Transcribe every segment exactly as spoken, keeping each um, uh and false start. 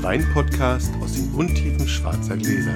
Wein-Podcast aus den Untiefen schwarzer Gläser.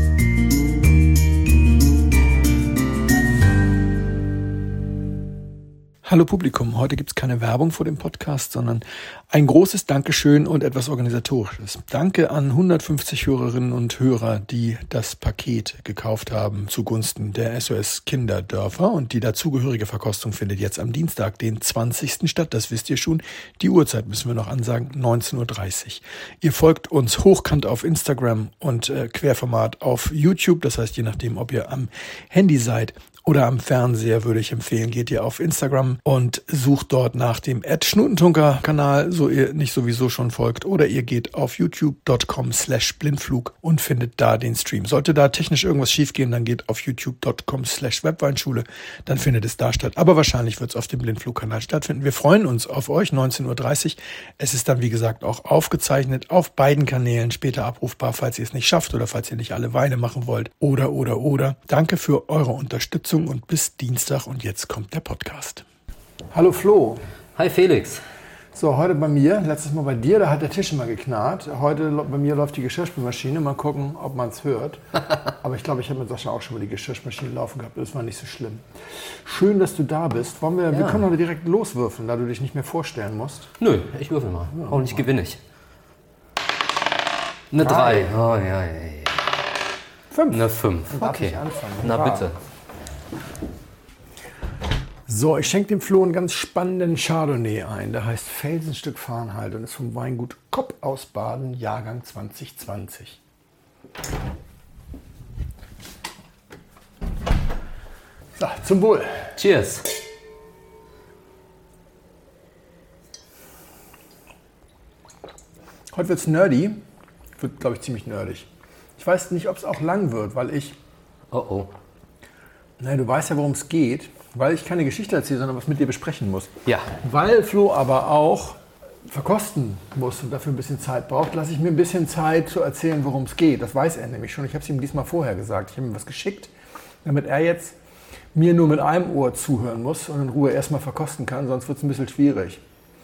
Hallo Publikum, heute gibt es keine Werbung vor dem Podcast, sondern ein großes Dankeschön und etwas Organisatorisches. Danke an hundertfünfzig Hörerinnen und Hörer, die das Paket gekauft haben zugunsten der S O S Kinderdörfer, und die dazugehörige Verkostung findet jetzt am Dienstag, den zwanzigsten statt. Das wisst ihr schon. Die Uhrzeit müssen wir noch ansagen, neunzehn Uhr dreißig. Ihr folgt uns hochkant auf Instagram und äh, Querformat auf YouTube. Das heißt, je nachdem, ob ihr am Handy seid oder am Fernseher, würde ich empfehlen, geht ihr auf Instagram und sucht dort nach dem at Schnutentunker-Kanal, so ihr nicht sowieso schon folgt. Oder ihr geht auf youtube dot com slash blindflug und findet da den Stream. Sollte da technisch irgendwas schiefgehen, dann geht auf youtube dot com slash webweinschule, dann findet es da statt. Aber wahrscheinlich wird es auf dem Blindflug-Kanal stattfinden. Wir freuen uns auf euch, neunzehn Uhr dreißig. Es ist dann, wie gesagt, auch aufgezeichnet auf beiden Kanälen, später abrufbar, falls ihr es nicht schafft oder falls ihr nicht alle Weine machen wollt. Oder, oder, oder. Danke für eure Unterstützung und bis Dienstag, und jetzt kommt der Podcast. Hallo Flo. Hi Felix. So, heute bei mir, letztes Mal bei dir, da hat der Tisch immer geknarrt. Heute bei mir läuft die Geschirrspülmaschine. Mal gucken, ob man es hört. Aber ich glaube, ich habe mit Sascha auch schon mal die Geschirrspülmaschine laufen gehabt. Das war nicht so schlimm. Schön, dass du da bist. Wollen wir, ja. wir können heute direkt loswürfeln, da du dich nicht mehr vorstellen musst. Nö, ich würfel mal. Ja, Hoffentlich gewinne ich. Eine drei. Oh, ja, ja, ja. Fünf. Eine fünf. Okay. Na bitte. So, ich schenke dem Flo einen ganz spannenden Chardonnay ein. Der heißt Felsenstück Fahrenheit und ist vom Weingut Kopp aus Baden, Jahrgang zwanzig zwanzig. So, zum Wohl. Cheers. Heute wird es nerdy. Wird, glaube ich, ziemlich nerdig. Ich weiß nicht, ob es auch lang wird, weil ich... Oh oh. Nein, du weißt ja, worum es geht. Weil ich keine Geschichte erzähle, sondern was mit dir besprechen muss. Ja. Weil Flo aber auch verkosten muss und dafür ein bisschen Zeit braucht, lasse ich mir ein bisschen Zeit zu erzählen, worum es geht. Das weiß er nämlich schon. Ich habe es ihm diesmal vorher gesagt. Ich habe ihm was geschickt, damit er jetzt mir nur mit einem Ohr zuhören muss und in Ruhe erstmal verkosten kann, sonst wird es ein bisschen schwierig.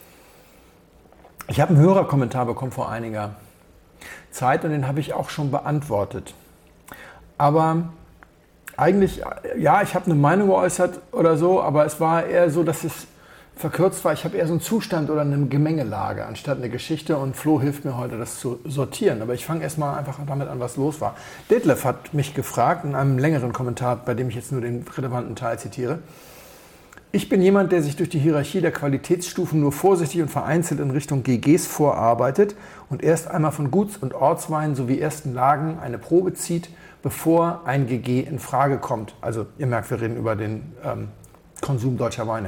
Ich habe einen Hörerkommentar bekommen vor einiger Zeit und den habe ich auch schon beantwortet. Aber eigentlich, ja, ich habe eine Meinung geäußert oder so, aber es war eher so, dass es verkürzt war. Ich habe eher so einen Zustand oder eine Gemengelage anstatt eine Geschichte, und Flo hilft mir heute, das zu sortieren. Aber ich fange erstmal einfach damit an, was los war. Detlef hat mich gefragt in einem längeren Kommentar, bei dem ich jetzt nur den relevanten Teil zitiere. Ich bin jemand, der sich durch die Hierarchie der Qualitätsstufen nur vorsichtig und vereinzelt in Richtung G Gs vorarbeitet und erst einmal von Guts- und Ortsweinen sowie ersten Lagen eine Probe zieht, bevor ein G G in Frage kommt. Also ihr merkt, wir reden über den ähm, Konsum deutscher Weine.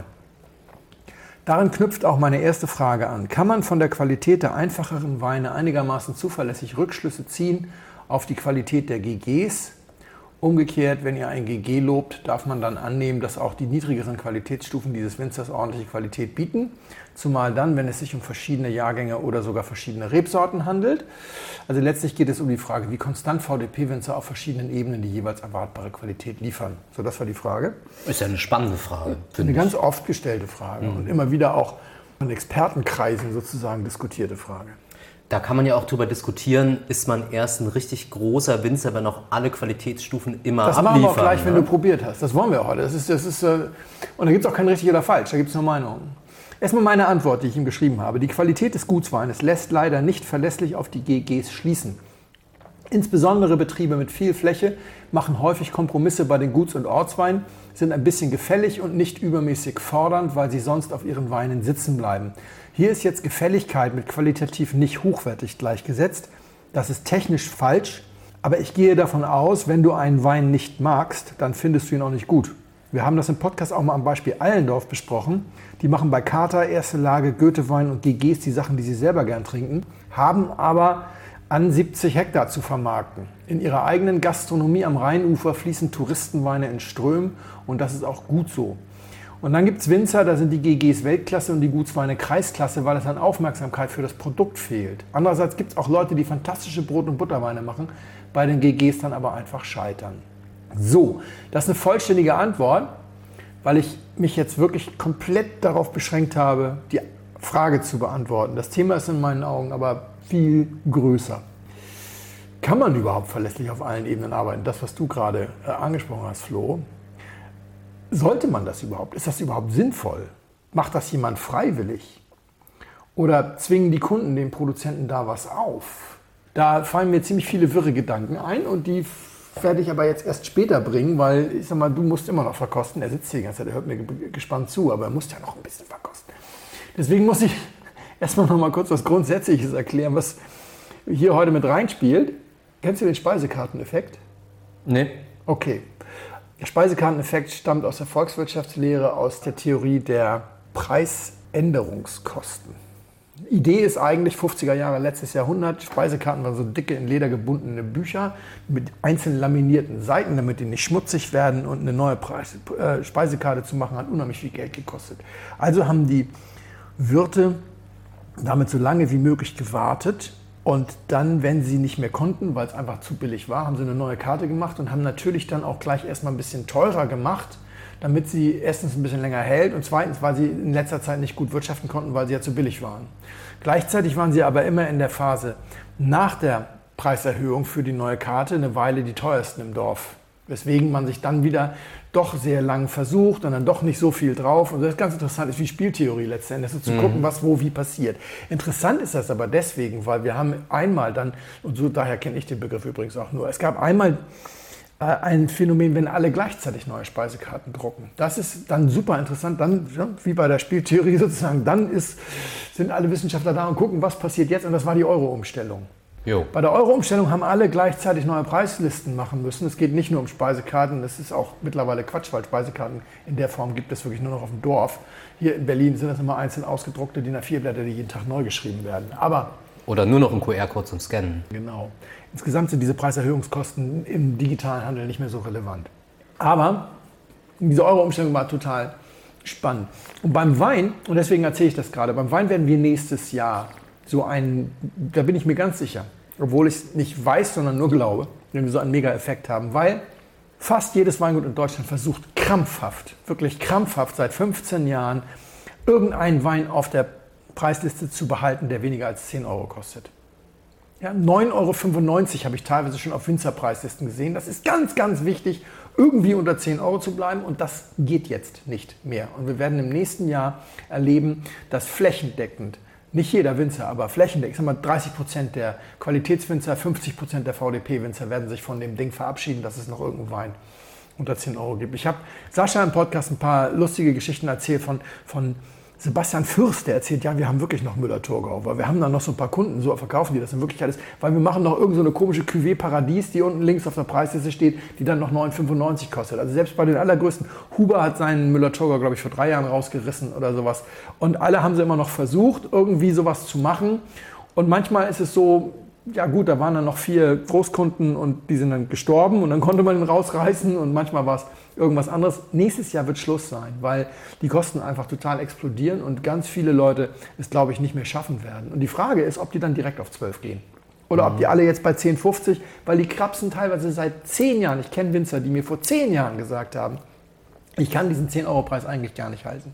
Darin knüpft auch meine erste Frage an. Kann man von der Qualität der einfacheren Weine einigermaßen zuverlässig Rückschlüsse ziehen auf die Qualität der G Gs? Umgekehrt, wenn ihr ein G G lobt, darf man dann annehmen, dass auch die niedrigeren Qualitätsstufen dieses Winzers ordentliche Qualität bieten. Zumal dann, wenn es sich um verschiedene Jahrgänge oder sogar verschiedene Rebsorten handelt. Also letztlich geht es um die Frage, wie konstant V D P-Winzer auf verschiedenen Ebenen die jeweils erwartbare Qualität liefern. So, das war die Frage. Ist ja eine spannende Frage. Eine ganz oft gestellte Frage mhm. und immer wieder auch in Expertenkreisen sozusagen diskutierte Frage. Da kann man ja auch drüber diskutieren, ist man erst ein richtig großer Winzer, wenn auch alle Qualitätsstufen immer das abliefern. Das machen wir auch gleich, ne? wenn du probiert hast. Das wollen wir heute. Das ist, das ist, äh, und da gibt es auch kein richtig oder falsch, da gibt es nur Meinungen. Erstmal meine Antwort, die ich ihm geschrieben habe. Die Qualität des Gutsweines lässt leider nicht verlässlich auf die G Gs schließen. Insbesondere Betriebe mit viel Fläche machen häufig Kompromisse bei den Guts- und Ortsweinen, sind ein bisschen gefällig und nicht übermäßig fordernd, weil sie sonst auf ihren Weinen sitzen bleiben. Hier ist jetzt Gefälligkeit mit qualitativ nicht hochwertig gleichgesetzt. Das ist technisch falsch, aber ich gehe davon aus, wenn du einen Wein nicht magst, dann findest du ihn auch nicht gut. Wir haben das im Podcast auch mal am Beispiel Allendorf besprochen. Die machen bei Kater, erste Lage, Goethewein und G Gs die Sachen, die sie selber gern trinken, haben aber an siebzig Hektar zu vermarkten. In ihrer eigenen Gastronomie am Rheinufer fließen Touristenweine in Strömen und das ist auch gut so. Und dann gibt es Winzer, da sind die G Gs Weltklasse und die Gutsweine Kreisklasse, weil es an Aufmerksamkeit für das Produkt fehlt. Andererseits gibt es auch Leute, die fantastische Brot- und Butterweine machen, bei den G Gs dann aber einfach scheitern. So, das ist eine vollständige Antwort, weil ich mich jetzt wirklich komplett darauf beschränkt habe, die Frage zu beantworten. Das Thema ist in meinen Augen aber viel größer. Kann man überhaupt verlässlich auf allen Ebenen arbeiten? Das, was du gerade äh, angesprochen hast, Flo. Sollte man das überhaupt? Ist das überhaupt sinnvoll? Macht das jemand freiwillig? Oder zwingen die Kunden den Produzenten da was auf? Da fallen mir ziemlich viele wirre Gedanken ein und die werde ich aber jetzt erst später bringen, weil ich sag mal, du musst immer noch verkosten. Er sitzt hier die ganze Zeit, er hört mir gespannt zu, aber er muss ja noch ein bisschen verkosten. Deswegen muss ich erstmal noch mal kurz was Grundsätzliches erklären, was hier heute mit reinspielt. Kennst du den Speisekarteneffekt? Nee. Okay. Der Speisekarteneffekt stammt aus der Volkswirtschaftslehre, aus der Theorie der Preisänderungskosten. Die Idee ist eigentlich fünfziger Jahre letztes Jahrhundert. Speisekarten waren so dicke, in Leder gebundene Bücher mit einzeln laminierten Seiten, damit die nicht schmutzig werden. Und eine neue Preis, äh, Speisekarte zu machen, hat unheimlich viel Geld gekostet. Also haben die Wirte damit so lange wie möglich gewartet. Und dann, wenn sie nicht mehr konnten, weil es einfach zu billig war, haben sie eine neue Karte gemacht und haben natürlich dann auch gleich erstmal ein bisschen teurer gemacht, damit sie erstens ein bisschen länger hält und zweitens, weil sie in letzter Zeit nicht gut wirtschaften konnten, weil sie ja zu billig waren. Gleichzeitig waren sie aber immer in der Phase nach der Preiserhöhung für die neue Karte eine Weile die teuersten im Dorf. Weswegen man sich dann wieder doch sehr lang versucht und dann doch nicht so viel drauf. Und das ist ganz interessant, ist wie Spieltheorie letztendlich, so zu mhm. gucken, was wo wie passiert. Interessant ist das aber deswegen, weil wir haben einmal dann, und so daher kenne ich den Begriff übrigens auch nur, es gab einmal äh, ein Phänomen, wenn alle gleichzeitig neue Speisekarten drucken. Das ist dann super interessant, dann ja, wie bei der Spieltheorie sozusagen, dann ist, sind alle Wissenschaftler da und gucken, was passiert jetzt und das war die Euro-Umstellung. Jo. Bei der Euro-Umstellung haben alle gleichzeitig neue Preislisten machen müssen. Es geht nicht nur um Speisekarten, das ist auch mittlerweile Quatsch, weil Speisekarten in der Form gibt es wirklich nur noch auf dem Dorf. Hier in Berlin sind das immer einzeln ausgedruckte D I N A vier Blätter, die jeden Tag neu geschrieben werden. Aber Oder nur noch ein Q R-Code zum Scannen. Genau. Insgesamt sind diese Preiserhöhungskosten im digitalen Handel nicht mehr so relevant. Aber diese Euro-Umstellung war total spannend. Und beim Wein, und deswegen erzähle ich das gerade, beim Wein werden wir nächstes Jahr so einen, da bin ich mir ganz sicher, obwohl ich es nicht weiß, sondern nur glaube, wenn wir so einen Mega-Effekt haben, weil fast jedes Weingut in Deutschland versucht krampfhaft, wirklich krampfhaft seit fünfzehn Jahren, irgendeinen Wein auf der Preisliste zu behalten, der weniger als zehn Euro kostet. Ja, neun Euro fünfundneunzig habe ich teilweise schon auf Winzerpreislisten gesehen. Das ist ganz, ganz wichtig, irgendwie unter zehn Euro zu bleiben und das geht jetzt nicht mehr. Und wir werden im nächsten Jahr erleben, dass flächendeckend, nicht jeder Winzer, aber flächendeckend, ich sag mal dreißig Prozent der Qualitätswinzer, fünfzig Prozent der V D P-Winzer werden sich von dem Ding verabschieden, dass es noch irgendeinen Wein unter zehn Euro gibt. Ich habe Sascha im Podcast ein paar lustige Geschichten erzählt von, von Sebastian Fürst, der erzählt, ja, wir haben wirklich noch Müller-Thurgau, weil wir haben dann noch so ein paar Kunden, so verkaufen die das in Wirklichkeit ist, weil wir machen noch irgend so eine komische Cuvée Paradies, die unten links auf der Preisliste steht, die dann noch neun Euro fünfundneunzig kostet. Also selbst bei den allergrößten, Huber hat seinen Müller-Thurgau, glaube ich, vor drei Jahren rausgerissen oder sowas. Und alle haben sie immer noch versucht, irgendwie sowas zu machen. Und manchmal ist es so, ja gut, da waren dann noch vier Großkunden und die sind dann gestorben und dann konnte man ihn rausreißen und manchmal war es irgendwas anderes. Nächstes Jahr wird Schluss sein, weil die Kosten einfach total explodieren und ganz viele Leute es, glaube ich, nicht mehr schaffen werden. Und die Frage ist, ob die dann direkt auf zwölf gehen. Oder mhm. ob die alle jetzt bei zehn fünfzig, weil die krapsen teilweise seit zehn Jahren. Ich kenne Winzer, die mir vor zehn Jahren gesagt haben, ich kann diesen zehn Euro Preis eigentlich gar nicht halten.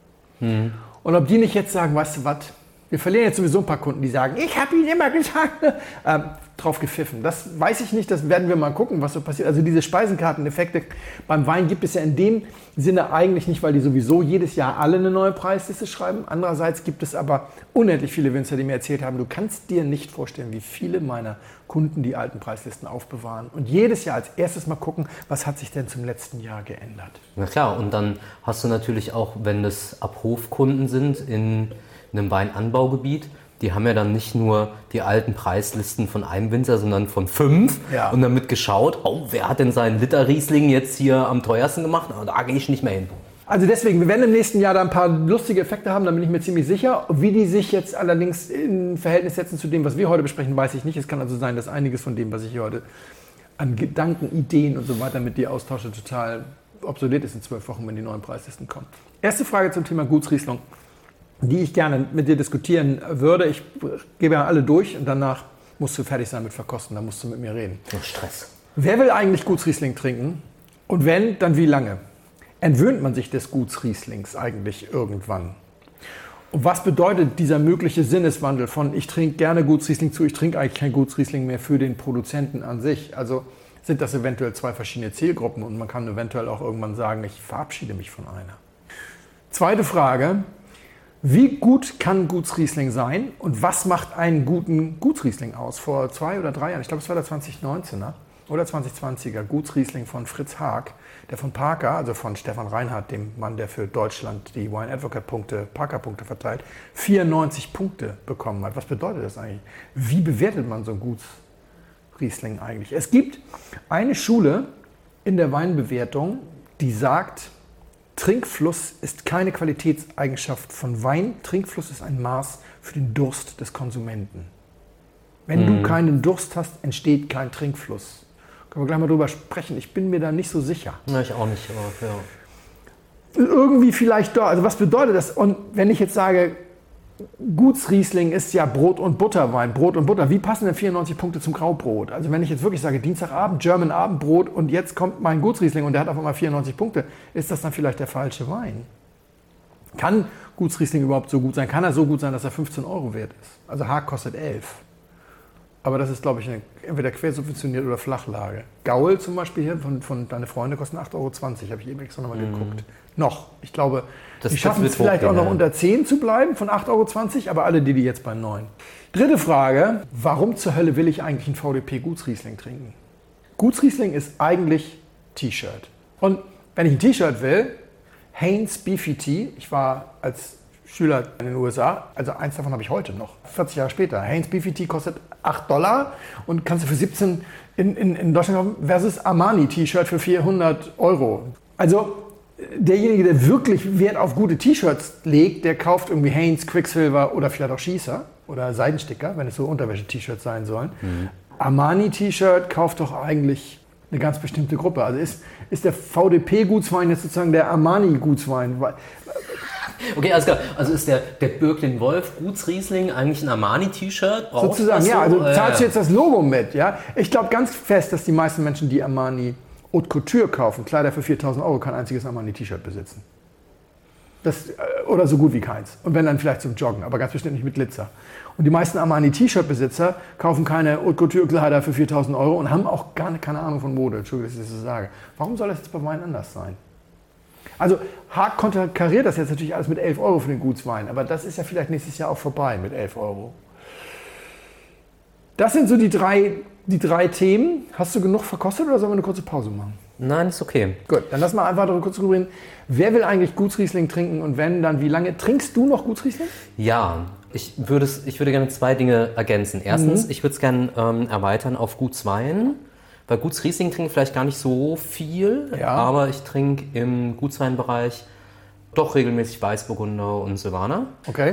Mhm. Und ob die nicht jetzt sagen, weißt du was, wir verlieren jetzt sowieso ein paar Kunden, die sagen, ich habe ihnen immer gesagt, ähm, drauf gepfiffen. Das weiß ich nicht, das werden wir mal gucken, was so passiert. Also diese Speisenkarteneffekte beim Wein gibt es ja in dem Sinne eigentlich nicht, weil die sowieso jedes Jahr alle eine neue Preisliste schreiben. Andererseits gibt es aber unendlich viele Winzer, die mir erzählt haben, du kannst dir nicht vorstellen, wie viele meiner Kunden die alten Preislisten aufbewahren. Und jedes Jahr als erstes mal gucken, was hat sich denn zum letzten Jahr geändert. Na klar, und dann hast du natürlich auch, wenn das Abrufkunden sind in einem Weinanbaugebiet, die haben ja dann nicht nur die alten Preislisten von einem Winzer, sondern von fünf ja. und damit geschaut, oh, wer hat denn seinen Liter Riesling jetzt hier am teuersten gemacht? Oh, da gehe ich nicht mehr hin. Also deswegen, wir werden im nächsten Jahr da ein paar lustige Effekte haben, da bin ich mir ziemlich sicher. Wie die sich jetzt allerdings in Verhältnis setzen zu dem, was wir heute besprechen, weiß ich nicht. Es kann also sein, dass einiges von dem, was ich hier heute an Gedanken, Ideen und so weiter mit dir austausche, total obsolet ist in zwölf Wochen, wenn die neuen Preislisten kommen. Erste Frage zum Thema Gutsriesling, die ich gerne mit dir diskutieren würde. Ich gebe ja alle durch und danach musst du fertig sein mit Verkosten, dann musst du mit mir reden. Oh, Stress. Wer will eigentlich Gutsriesling trinken? Und wenn, dann wie lange? Entwöhnt man sich des Gutsrieslings eigentlich irgendwann? Und was bedeutet dieser mögliche Sinneswandel von ich trinke gerne Gutsriesling zu, ich trinke eigentlich kein Gutsriesling mehr für den Produzenten an sich? Also sind das eventuell zwei verschiedene Zielgruppen und man kann eventuell auch irgendwann sagen, ich verabschiede mich von einer. Zweite Frage, wie gut kann Gutsriesling sein und was macht einen guten Gutsriesling aus? Vor zwei oder drei Jahren, ich glaube es war der zwanzig neunzehner oder zwanzig zwanziger Gutsriesling von Fritz Haag, der von Parker, also von Stefan Reinhardt, dem Mann, der für Deutschland die Wine Advocate Punkte, Parker Punkte verteilt, vierundneunzig Punkte bekommen hat. Was bedeutet das eigentlich? Wie bewertet man so ein Gutsriesling eigentlich? Es gibt eine Schule in der Weinbewertung, die sagt, Trinkfluss ist keine Qualitätseigenschaft von Wein. Trinkfluss ist ein Maß für den Durst des Konsumenten. Wenn mhm. du keinen Durst hast, entsteht kein Trinkfluss. Können wir gleich mal drüber sprechen. Ich bin mir da nicht so sicher. Ja, ich auch nicht, aber ja. Irgendwie vielleicht doch. Also was bedeutet das? Und wenn ich jetzt sage, Gutsriesling ist ja Brot- und Butterwein. Brot und Butter. Wie passen denn vierundneunzig Punkte zum Graubrot? Also wenn ich jetzt wirklich sage, Dienstagabend, German Abendbrot und jetzt kommt mein Gutsriesling und der hat auf einmal vierundneunzig Punkte, ist das dann vielleicht der falsche Wein? Kann Gutsriesling überhaupt so gut sein? Kann er so gut sein, dass er fünfzehn Euro wert ist? Also Haag kostet elf. Aber das ist, glaube ich, eine, entweder quersubventioniert oder Flachlage. Gaul zum Beispiel hier von, von Deine Freunde kosten acht Euro zwanzig. Habe ich eben extra nochmal mm. geguckt. Noch. Ich glaube, das, die schaffen es vielleicht auch noch ja. unter zehn zu bleiben von acht Euro zwanzig, aber alle die, die jetzt bei neun. Dritte Frage. Warum zur Hölle will ich eigentlich einen V D P Gutsriesling trinken? Gutsriesling ist eigentlich T-Shirt. Und wenn ich ein T-Shirt will, Hanes Beefy Tea, ich war als Schüler in den U S A, also eins davon habe ich heute noch, vierzig Jahre später. Hanes Beefy Tea kostet acht Dollar und kannst du für siebzehn in, in, in Deutschland kaufen, versus Armani T-Shirt für vierhundert Euro. Also derjenige, der wirklich Wert auf gute T-Shirts legt, der kauft irgendwie Hanes, Quicksilver oder vielleicht auch Schießer oder Seidensticker, wenn es so Unterwäsche-T-Shirts sein sollen. Mhm. Armani T-Shirt kauft doch eigentlich eine ganz bestimmte Gruppe. Also ist, ist der V D P Gutswein jetzt sozusagen der Armani Gutswein? Okay, alles klar. Also ist der, der Birkelin-Wolf Gutsriesling eigentlich ein Armani-T-Shirt? Sozusagen, ja. Also zahlst du jetzt das Logo mit, ja? Ich glaube ganz fest, dass die meisten Menschen, die Armani Haute Couture kaufen, Kleider für viertausend Euro, kein einziges Armani-T-Shirt besitzen. Das, oder so gut wie keins. Und wenn dann vielleicht zum Joggen, aber ganz bestimmt nicht mit Glitzer. Und die meisten Armani-T-Shirt-Besitzer kaufen keine Haute Couture-Kleider für viertausend Euro und haben auch gar keine Ahnung von Mode. Entschuldigung, dass ich das so sage. Warum soll das jetzt bei Wein anders sein? Also Haag konterkariert das jetzt natürlich alles mit elf Euro für den Gutswein, aber das ist ja vielleicht nächstes Jahr auch vorbei mit elf Euro. Das sind so die drei, die drei Themen. Hast du genug verkostet oder sollen wir eine kurze Pause machen? Nein, ist okay. Gut, dann lass mal einfach darüber kurz drüber reden. Wer will eigentlich Gutsriesling trinken und wenn, dann wie lange? Trinkst du noch Gutsriesling? Ja, ich würde, ich würde gerne zwei Dinge ergänzen. Erstens, mhm. ich würde es gerne ähm, erweitern auf Gutswein. Bei Gutsriesling trinke ich vielleicht gar nicht so viel, ja. aber ich trinke im Gutsweinbereich doch regelmäßig Weißburgunder und Silvaner. Okay.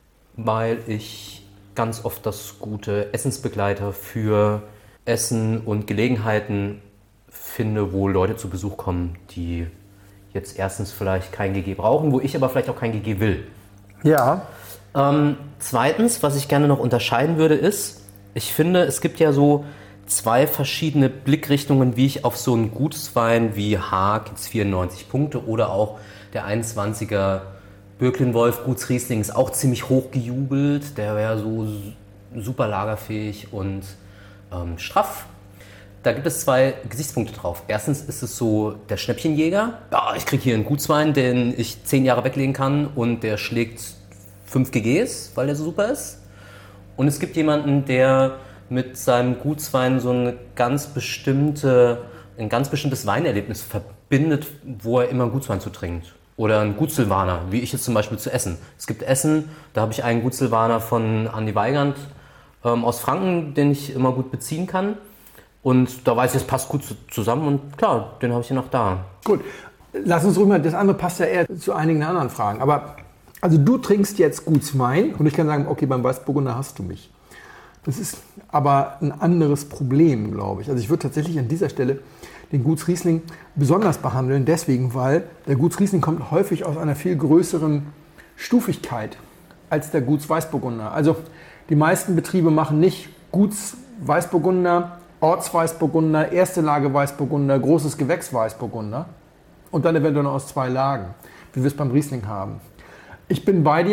Weil ich ganz oft das gute Essensbegleiter für Essen und Gelegenheiten finde, wo Leute zu Besuch kommen, die jetzt erstens vielleicht kein G G brauchen, wo ich aber vielleicht auch kein G G will. Ja. Ähm, zweitens, was ich gerne noch unterscheiden würde, ist, ich finde, es gibt ja so zwei verschiedene Blickrichtungen, wie ich auf so einen Gutswein wie Haag, jetzt vierundneunzig Punkte, oder auch der einundzwanziger Birkelin-Wolf Gutsriesling ist auch ziemlich hoch gejubelt. Der wäre so super lagerfähig und ähm, straff. Da gibt es zwei Gesichtspunkte drauf. Erstens ist es so der Schnäppchenjäger. Ja, ich kriege hier einen Gutswein, den ich zehn Jahre weglegen kann und der schlägt fünf G Gs, weil der so super ist. Und es gibt jemanden, der mit seinem Gutswein so eine ganz bestimmte, ein ganz bestimmtes Weinerlebnis verbindet, wo er immer einen Gutswein zu trinkt. Oder einen Gutsilvaner, wie ich jetzt zum Beispiel zu Essen. Es gibt Essen, da habe ich einen Gutsilvaner von Andi Weigand ähm, aus Franken, den ich immer gut beziehen kann. Und da weiß ich, es passt gut zusammen und klar, den habe ich hier noch da. Gut, lass uns rüber, das andere passt ja eher zu einigen anderen Fragen. Aber also du trinkst jetzt Gutswein und ich kann sagen, okay, beim Weißburgunder hast du mich. Das ist aber ein anderes Problem, glaube ich. Also ich würde tatsächlich an dieser Stelle den Gutsriesling besonders behandeln, deswegen, weil der Gutsriesling kommt häufig aus einer viel größeren Stufigkeit als der Gutsweißburgunder. Also die meisten Betriebe machen nicht Gutsweißburgunder, Ortsweißburgunder, erste Lage Weißburgunder, großes Gewächs Weißburgunder und dann eventuell noch aus zwei Lagen, wie wir es beim Riesling haben. Ich bin bei dir,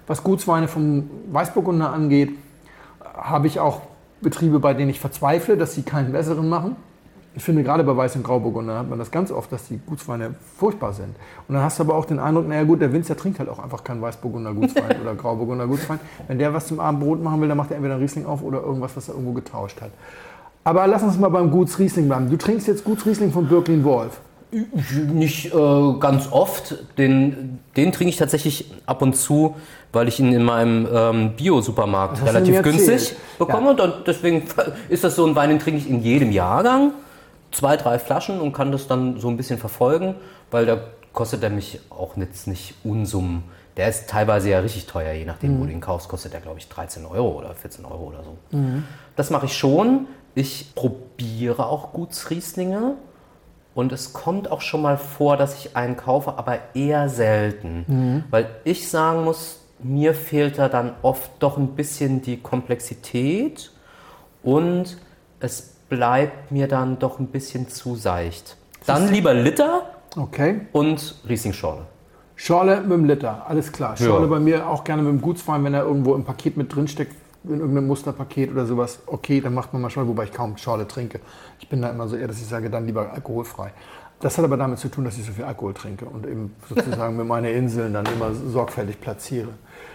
was Gutsweine vom Weißburgunder angeht, habe ich auch Betriebe, bei denen ich verzweifle, dass sie keinen besseren machen. Ich finde, gerade bei Weiß- und Grauburgunder hat man das ganz oft, dass die Gutsweine furchtbar sind. Und dann hast du aber auch den Eindruck, naja gut, der Winzer trinkt halt auch einfach keinen Weißburgunder Gutswein oder Grauburgunder Gutswein. Wenn der was zum Abendbrot machen will, dann macht er entweder einen Riesling auf oder irgendwas, was er irgendwo getauscht hat. Aber lass uns mal beim Gutsriesling bleiben. Du trinkst jetzt Gutsriesling von Birkelin Wolf. Nicht äh, ganz oft. Den, den trinke ich tatsächlich ab und zu, weil ich ihn in meinem ähm, Bio-Supermarkt relativ günstig bekomme. Ja. Und dann, deswegen ist das so ein Wein, den trinke ich in jedem Jahrgang. Zwei, drei Flaschen und kann das dann so ein bisschen verfolgen, weil da kostet er mich auch jetzt nicht Unsummen. Der ist teilweise ja richtig teuer, je nachdem, mhm. wo du ihn kaufst, kostet der, glaube ich, dreizehn Euro oder vierzehn Euro oder so. Mhm. Das mache ich schon. Ich probiere auch Gutsrieslinge und es kommt auch schon mal vor, dass ich einen kaufe, aber eher selten. Mhm. Weil ich sagen muss, mir fehlt da dann oft doch ein bisschen die Komplexität und es bleibt mir dann doch ein bisschen zu seicht. Dann lieber Liter okay. und Riesling-Schorle. Schorle mit dem Liter, alles klar. Schorle ja. Bei mir auch gerne mit dem Gutswein, wenn er irgendwo im Paket mit drin steckt, in irgendeinem Musterpaket oder sowas. Okay, dann macht man mal Schorle, wobei ich kaum Schorle trinke. Ich bin da immer so eher, dass ich sage, dann lieber alkoholfrei. Das hat aber damit zu tun, dass ich so viel Alkohol trinke und eben sozusagen mir meine Inseln dann immer sorgfältig platziere.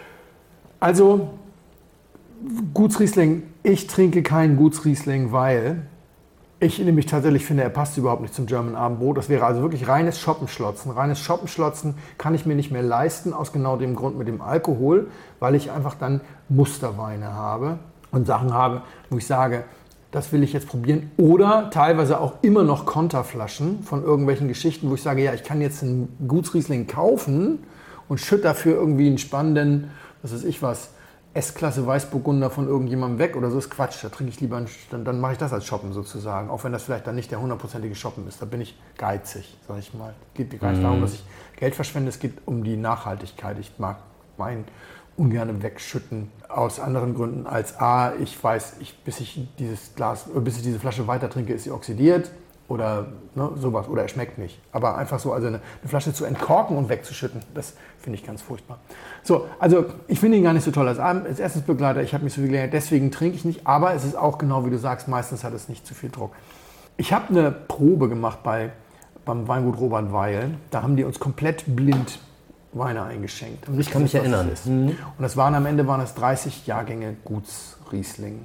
Also, Gutsriesling, ich trinke keinen Gutsriesling, weil ich nämlich tatsächlich finde, er passt überhaupt nicht zum German Abendbrot. Das wäre also wirklich reines Schoppenschlotzen. Reines Schoppenschlotzen kann ich mir nicht mehr leisten, aus genau dem Grund mit dem Alkohol, weil ich einfach dann Musterweine habe und Sachen habe, wo ich sage, das will ich jetzt probieren. Oder teilweise auch immer noch Konterflaschen von irgendwelchen Geschichten, wo ich sage, ja, ich kann jetzt einen Gutsriesling kaufen und schütte dafür irgendwie einen spannenden, was weiß ich was, S-Klasse Weißburgunder von irgendjemandem weg oder so, ist Quatsch. Da trinke ich lieber, einen, dann, dann mache ich das als Shoppen sozusagen. Auch wenn das vielleicht dann nicht der hundertprozentige Shoppen ist. Da bin ich geizig, sage ich mal. Es geht gar nicht mm. darum, dass ich Geld verschwende, es geht um die Nachhaltigkeit. Ich mag Wein ungern wegschütten, aus anderen Gründen als A, ich weiß, ich, bis ich dieses Glas, bis ich diese Flasche weiter trinke, ist sie oxidiert. Oder ne, sowas, oder er schmeckt nicht. Aber einfach so, also eine, eine Flasche zu entkorken und wegzuschütten, das finde ich ganz furchtbar. So, also ich finde ihn gar nicht so toll als, als Essensbegleiter, ich habe mich so viel gelernt, deswegen trinke ich nicht, aber es ist auch genau wie du sagst, meistens hat es nicht zu viel Druck. Ich habe eine Probe gemacht bei, beim Weingut Robert Weil, da haben die uns komplett blind Weine eingeschenkt. Ich kann mich erinnern. Mhm. Und das waren am Ende waren es dreißig Jahrgänge Gutsriesling.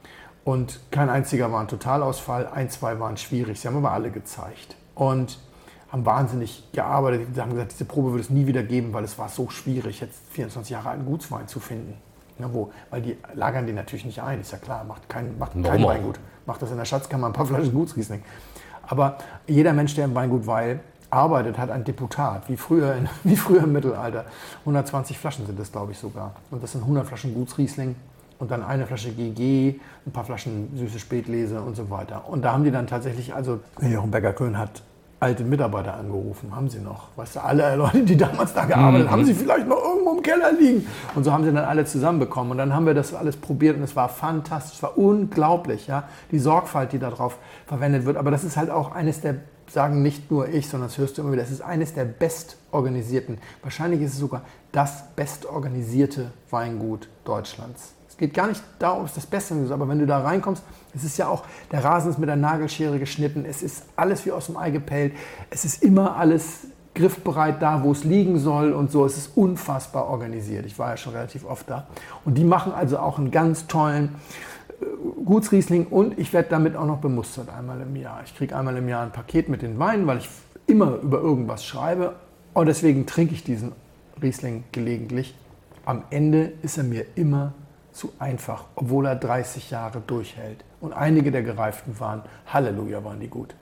Und kein einziger war ein Totalausfall, ein, zwei waren schwierig. Sie haben aber alle gezeigt und haben wahnsinnig gearbeitet. Sie haben gesagt, diese Probe würde es nie wieder geben, weil es war so schwierig, jetzt vierundzwanzig Jahre alten Gutswein zu finden. Ja, wo? Weil die lagern den natürlich nicht ein, ist ja klar, macht kein, macht kein Weingut. Macht das in der Schatzkammer, ein paar Flaschen Gutsriesling. Aber jeder Mensch, der im Weingut Weil arbeitet, hat ein Deputat, wie früher, in, wie früher im Mittelalter. hundertzwanzig Flaschen sind das, glaube ich, sogar. Und das sind hundert Flaschen Gutsriesling. Und dann eine Flasche G G, ein paar Flaschen süße Spätlese und so weiter. Und da haben die dann tatsächlich, also Jochen Becker-Köhn hat alte Mitarbeiter angerufen, haben sie noch. Weißt du, alle Leute, die damals da gearbeitet haben, mhm. sie vielleicht noch irgendwo im Keller liegen. Und so haben sie dann alle zusammenbekommen. Und dann haben wir das alles probiert und es war fantastisch, es war unglaublich, ja, die Sorgfalt, die darauf verwendet wird. Aber das ist halt auch eines der, sagen nicht nur ich, sondern das hörst du immer wieder, das ist eines der bestorganisierten, wahrscheinlich ist es sogar das bestorganisierte Weingut Deutschlands. Es geht gar nicht darum, ob es das Beste ist, aber wenn du da reinkommst, es ist ja auch, der Rasen ist mit der Nagelschere geschnitten, es ist alles wie aus dem Ei gepellt, es ist immer alles griffbereit da, wo es liegen soll und so, es ist unfassbar organisiert. Ich war ja schon relativ oft da. Und die machen also auch einen ganz tollen äh, Gutsriesling und ich werde damit auch noch bemustert einmal im Jahr. Ich kriege einmal im Jahr ein Paket mit den Weinen, weil ich immer über irgendwas schreibe und deswegen trinke ich diesen Riesling gelegentlich. Am Ende ist er mir immer zu einfach, obwohl er dreißig Jahre durchhält. Und einige der gereiften waren, Halleluja, waren die gut.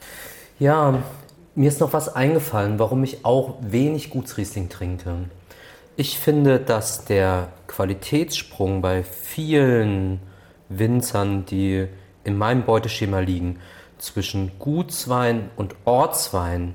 Ja, mir ist noch was eingefallen, warum ich auch wenig Gutsriesling trinke. Ich finde, dass der Qualitätssprung bei vielen Winzern, die in meinem Beuteschema liegen, zwischen Gutswein und Ortswein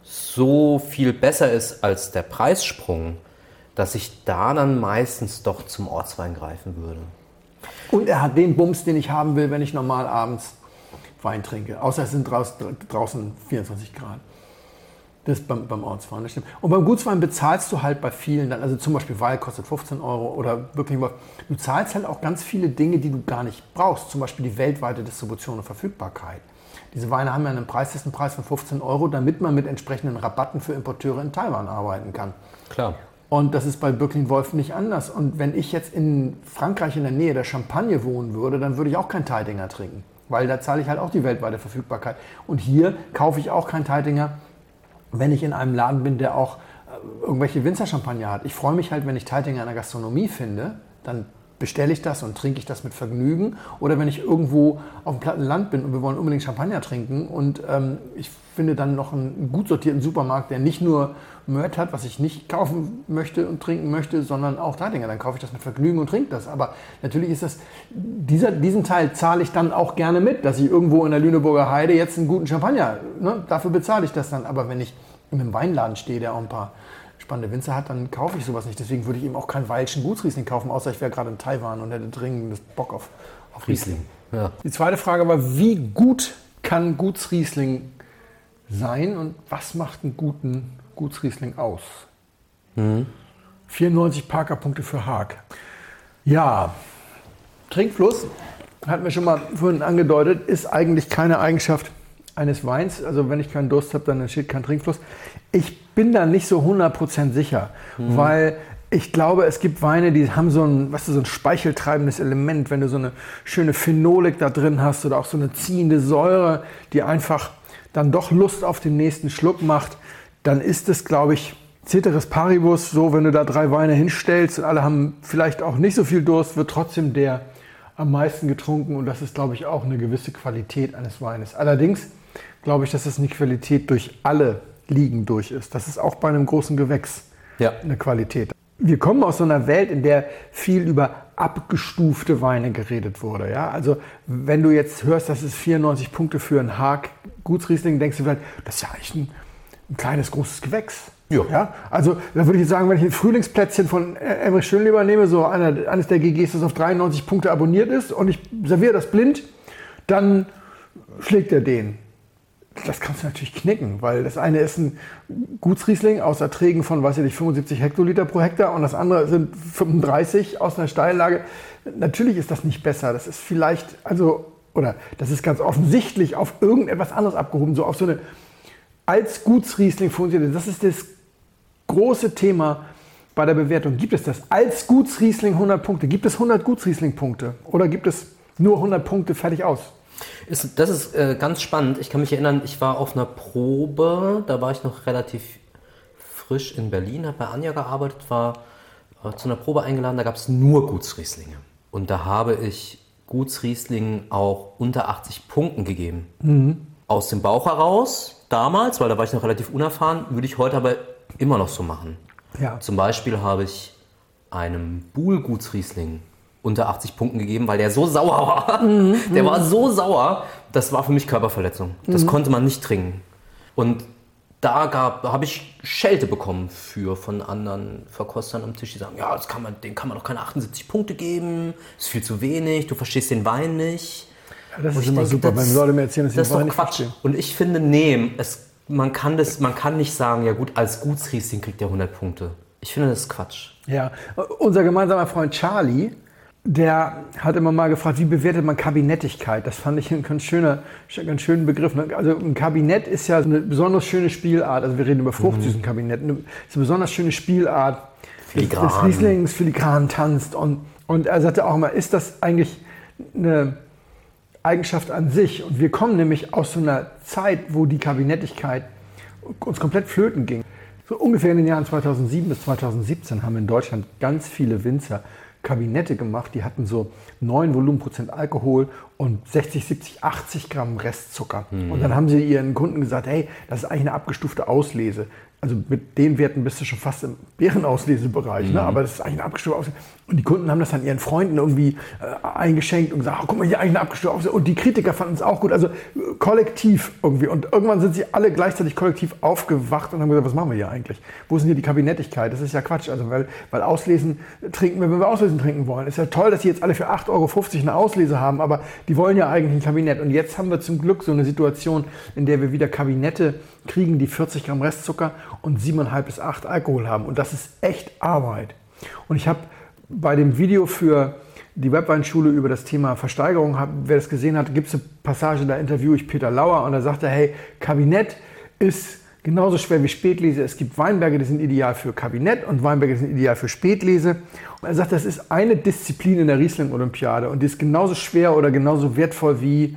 so viel besser ist als der Preissprung, dass ich da dann meistens doch zum Ortswein greifen würde. Und er hat den Bums, den ich haben will, wenn ich normal abends Wein trinke. Außer es sind draußen, draußen vierundzwanzig Grad. Das beim, beim Ortswein, das stimmt. Und beim Gutswein bezahlst du halt bei vielen dann, also zum Beispiel Wein kostet fünfzehn Euro oder wirklich, du zahlst halt auch ganz viele Dinge, die du gar nicht brauchst. Zum Beispiel die weltweite Distribution und Verfügbarkeit. Diese Weine haben ja einen Preislistenpreis von fünfzehn Euro, damit man mit entsprechenden Rabatten für Importeure in Taiwan arbeiten kann. Klar. Und das ist bei Birkelin-Wolf nicht anders. Und wenn ich jetzt in Frankreich in der Nähe der Champagne wohnen würde, dann würde ich auch kein Teidinger trinken. Weil da zahle ich halt auch die weltweite Verfügbarkeit. Und hier kaufe ich auch kein Teidinger, wenn ich in einem Laden bin, der auch äh, irgendwelche Winzerchampagner hat. Ich freue mich halt, wenn ich Teidinger in der Gastronomie finde, dann bestelle ich das und trinke ich das mit Vergnügen. Oder wenn ich irgendwo auf dem platten Land bin und wir wollen unbedingt Champagner trinken und ähm, ich finde dann noch einen gut sortierten Supermarkt, der nicht nur Mört hat, was ich nicht kaufen möchte und trinken möchte, sondern auch Teidinger, dann kaufe ich das mit Vergnügen und trinke das. Aber natürlich ist das, dieser, diesen Teil zahle ich dann auch gerne mit, dass ich irgendwo in der Lüneburger Heide jetzt einen guten Champagner, ne, dafür bezahle ich das dann. Aber wenn ich in einem Weinladen stehe, der auch ein paar spannende Winzer hat, dann kaufe ich sowas nicht. Deswegen würde ich eben auch keinen Weilschen Gutsriesling kaufen, außer ich wäre gerade in Taiwan und hätte dringend Bock auf, auf Riesling. Ja. Die zweite Frage war, wie gut kann Gutsriesling sein und was macht einen guten Gutsriesling aus? Mhm. vierundneunzig Parker-Punkte für Haag. Ja, Trinkfluss, hatten wir schon mal vorhin angedeutet, ist eigentlich keine Eigenschaft eines Weins. Also wenn ich keinen Durst habe, dann entsteht kein Trinkfluss. Ich bin da nicht so hundert Prozent sicher, mhm. weil ich glaube, es gibt Weine, die haben so ein, weißt du, so ein speicheltreibendes Element, wenn du so eine schöne Phenolik da drin hast oder auch so eine ziehende Säure, die einfach dann doch Lust auf den nächsten Schluck macht, dann ist es, glaube ich, Ceteris Paribus, so wenn du da drei Weine hinstellst und alle haben vielleicht auch nicht so viel Durst, wird trotzdem der am meisten getrunken und das ist, glaube ich, auch eine gewisse Qualität eines Weines. Allerdings glaube ich, dass es eine Qualität durch alle Ligen durch ist. Das ist auch bei einem großen Gewächs ja. eine Qualität. Wir kommen aus so einer Welt, in der viel über abgestufte Weine geredet wurde. Ja? Also wenn du jetzt hörst, das ist vierundneunzig Punkte für einen Haag Gutsriesling, denkst du vielleicht, das ist ja eigentlich ein, ein kleines, großes Gewächs. Ja. Ja? Also da würde ich sagen, wenn ich ein Frühlingsplätzchen von Emmerich Schönleber nehme, so einer, eines der G Gs, das auf dreiundneunzig Punkte abonniert ist und ich serviere das blind, dann schlägt er den. Das kannst du natürlich knicken, weil das eine ist ein Gutsriesling aus Erträgen von, weiß ich nicht, fünfundsiebzig Hektoliter pro Hektar und das andere sind fünfunddreißig aus einer Steillage. Natürlich ist das nicht besser. Das ist vielleicht, also, oder das ist ganz offensichtlich auf irgendetwas anderes abgehoben, so auf so eine als Gutsriesling funktioniert. Das ist das große Thema bei der Bewertung. Gibt es das als Gutsriesling hundert Punkte? Gibt es hundert Gutsriesling-Punkte? Oder gibt es nur hundert Punkte fertig aus? Ist, das ist äh, ganz spannend. Ich kann mich erinnern, ich war auf einer Probe, da war ich noch relativ frisch in Berlin, habe bei Anja gearbeitet, war äh, zu einer Probe eingeladen, da gab es nur Gutsrieslinge. Und da habe ich Gutsriesling auch unter achtzig Punkten gegeben. Mhm. Aus dem Bauch heraus, damals, weil da war ich noch relativ unerfahren, würde ich heute aber immer noch so machen. Ja. Zum Beispiel habe ich einem Buhl-Gutsriesling unter achtzig Punkten gegeben, weil der so sauer war. Mhm, der war so sauer, das war für mich Körperverletzung. Das mhm. konnte man nicht trinken. Und da gab, habe ich Schelte bekommen für von anderen Verkostern am Tisch, die sagen, ja, das kann man, dem kann man doch keine achtundsiebzig Punkte geben, das ist viel zu wenig, du verstehst den Wein nicht. Ja, das Und ist immer denke, super, das, wenn Leute mir erzählen, dass das den Wein nicht Quatsch. Verstehen. Und ich finde, nee, es, man, kann das, man kann nicht sagen, ja gut, als Gutsriesling kriegt der hundert Punkte. Ich finde, das ist Quatsch. Ja, unser gemeinsamer Freund Charlie, der hat immer mal gefragt, wie bewertet man Kabinettigkeit? Das fand ich einen ganz, schöner, ganz schönen Begriff. Also ein Kabinett ist ja eine besonders schöne Spielart. Also wir reden über Fruchtsüßenkabinett. Eine, ist eine besonders schöne Spielart Filigran. des Rieslings, filigran tanzt. Und, und er sagte auch immer, ist das eigentlich eine Eigenschaft an sich? Und wir kommen nämlich aus so einer Zeit, wo die Kabinettigkeit uns komplett flöten ging. So ungefähr in den Jahren zweitausendsieben bis zweitausendsiebzehn haben in Deutschland ganz viele Winzer Kabinette gemacht, die hatten so neun Volumenprozent Alkohol und sechzig, siebzig, achtzig Gramm Restzucker. Mhm. Und dann haben sie ihren Kunden gesagt, hey, das ist eigentlich eine abgestufte Auslese. Also mit den Werten bist du schon fast im Bärenauslesebereich, mhm. ne? Aber das ist eigentlich eine abgestufte Auslese. Und die Kunden haben das dann ihren Freunden irgendwie äh, eingeschenkt und gesagt, oh, guck mal, hier eigentlich eine abgestufte Auslese. Und die Kritiker fanden es auch gut, also äh, kollektiv irgendwie. Und irgendwann sind sie alle gleichzeitig kollektiv aufgewacht und haben gesagt, was machen wir hier eigentlich? Wo ist denn hier die Kabinettigkeit? Das ist ja Quatsch, also weil, weil Auslesen trinken wir, wenn wir Auslesen trinken wollen. Ist ja toll, dass sie jetzt alle für acht Euro fünfzig eine Auslese haben, aber die wollen ja eigentlich ein Kabinett. Und jetzt haben wir zum Glück so eine Situation, in der wir wieder Kabinette kriegen, die vierzig Gramm Restzucker und sieben Komma fünf bis acht Alkohol haben. Und das ist echt Arbeit. Und ich habe bei dem Video für die Webweinschule über das Thema Versteigerung, wer das gesehen hat, gibt es eine Passage, da interviewe ich Peter Lauer und da sagt er, hey, Kabinett ist genauso schwer wie Spätlese. Es gibt Weinberge, die sind ideal für Kabinett und Weinberge, die sind ideal für Spätlese. Und er sagt, das ist eine Disziplin in der Riesling-Olympiade und die ist genauso schwer oder genauso wertvoll wie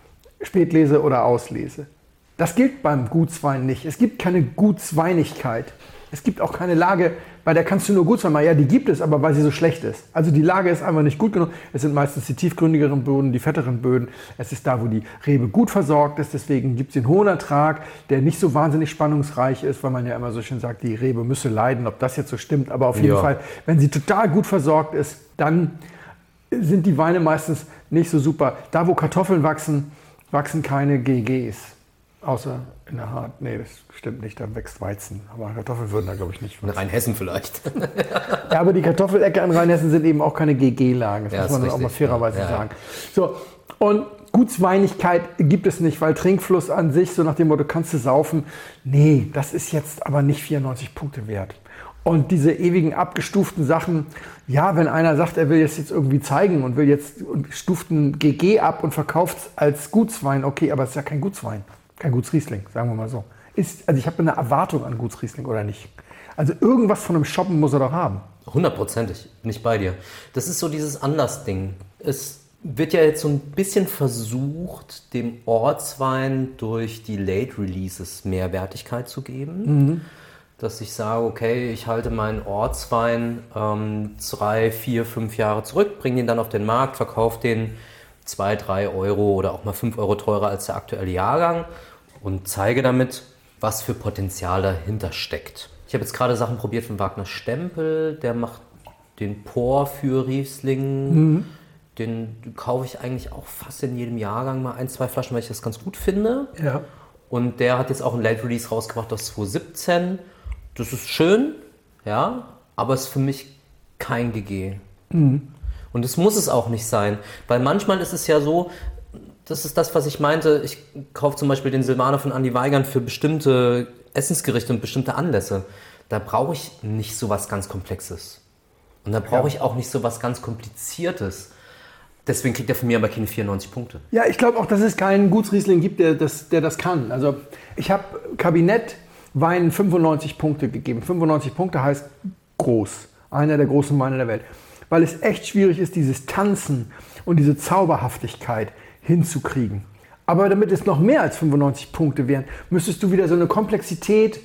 Spätlese oder Auslese. Das gilt beim Gutswein nicht. Es gibt keine Gutsweinigkeit. Es gibt auch keine Lage, bei der kannst du nur Gutswein machen. Ja, die gibt es, aber weil sie so schlecht ist. Also die Lage ist einfach nicht gut genug. Es sind meistens die tiefgründigeren Böden, die fetteren Böden. Es ist da, wo die Rebe gut versorgt ist. Deswegen gibt es den hohen Ertrag, der nicht so wahnsinnig spannungsreich ist, weil man ja immer so schön sagt, die Rebe müsse leiden, ob das jetzt so stimmt. Aber auf jeden ja. Fall, wenn sie total gut versorgt ist, dann sind die Weine meistens nicht so super. Da, wo Kartoffeln wachsen, wachsen keine G Gs. Außer in der Hart. Nee, das stimmt nicht, da wächst Weizen. Aber Kartoffeln würden da, glaube ich, nicht. In Rheinhessen vielleicht. Ja, aber die Kartoffelecke in Rheinhessen sind eben auch keine G G-Lagen. Das ja, muss man dann richtig, auch mal fairerweise ja, sagen. So, und Gutsweinigkeit gibt es nicht, weil Trinkfluss an sich, so nach dem Motto, kannst du saufen. Nee, das ist jetzt aber nicht vierundneunzig Punkte wert. Und diese ewigen abgestuften Sachen, ja, wenn einer sagt, er will jetzt, jetzt irgendwie zeigen und will jetzt und stuft ein G G ab und verkauft es als Gutswein, okay, aber es ist ja kein Gutswein. Kein Gutsriesling, sagen wir mal so. Ist, also ich habe eine Erwartung an Gutsriesling oder nicht. Also irgendwas von einem Shoppen muss er doch haben. Hundertprozentig, bin ich bei dir. Das ist so dieses Anders-Ding. Es wird ja jetzt so ein bisschen versucht, dem Ortswein durch die Late Releases mehr Wertigkeit zu geben. Mhm. Dass ich sage, okay, ich halte meinen Ortswein ähm, drei, vier, fünf Jahre zurück, bringe ihn dann auf den Markt, verkaufe den zwei, drei Euro oder auch mal fünf Euro teurer als der aktuelle Jahrgang und zeige damit, was für Potenzial dahinter steckt. Ich habe jetzt gerade Sachen probiert von Wagner Stempel, der macht den Por für Riesling. Mhm. Den kaufe ich eigentlich auch fast in jedem Jahrgang mal ein, zwei Flaschen, weil ich das ganz gut finde. Ja. Und der hat jetzt auch ein Late Release rausgebracht aus zwanzig siebzehn. Das ist schön, ja, aber ist für mich kein G G. Mhm. Und das muss es auch nicht sein, weil manchmal ist es ja so, das ist das, was ich meinte, ich kaufe zum Beispiel den Silvaner von Andi Weigand für bestimmte Essensgerichte und bestimmte Anlässe. Da brauche ich nicht so was ganz Komplexes. Und da brauche ja. ich auch nicht so was ganz Kompliziertes. Deswegen kriegt er von mir aber keine vierundneunzig Punkte. Ja, ich glaube auch, dass es keinen Gutsriesling gibt, der das, der das kann. Also ich habe Kabinettweinen fünfundneunzig Punkte gegeben. fünfundneunzig Punkte heißt groß. Einer der großen Weine der Welt. Weil es echt schwierig ist, dieses Tanzen und diese Zauberhaftigkeit hinzukriegen. Aber damit es noch mehr als fünfundneunzig Punkte wären, müsstest du wieder so eine Komplexität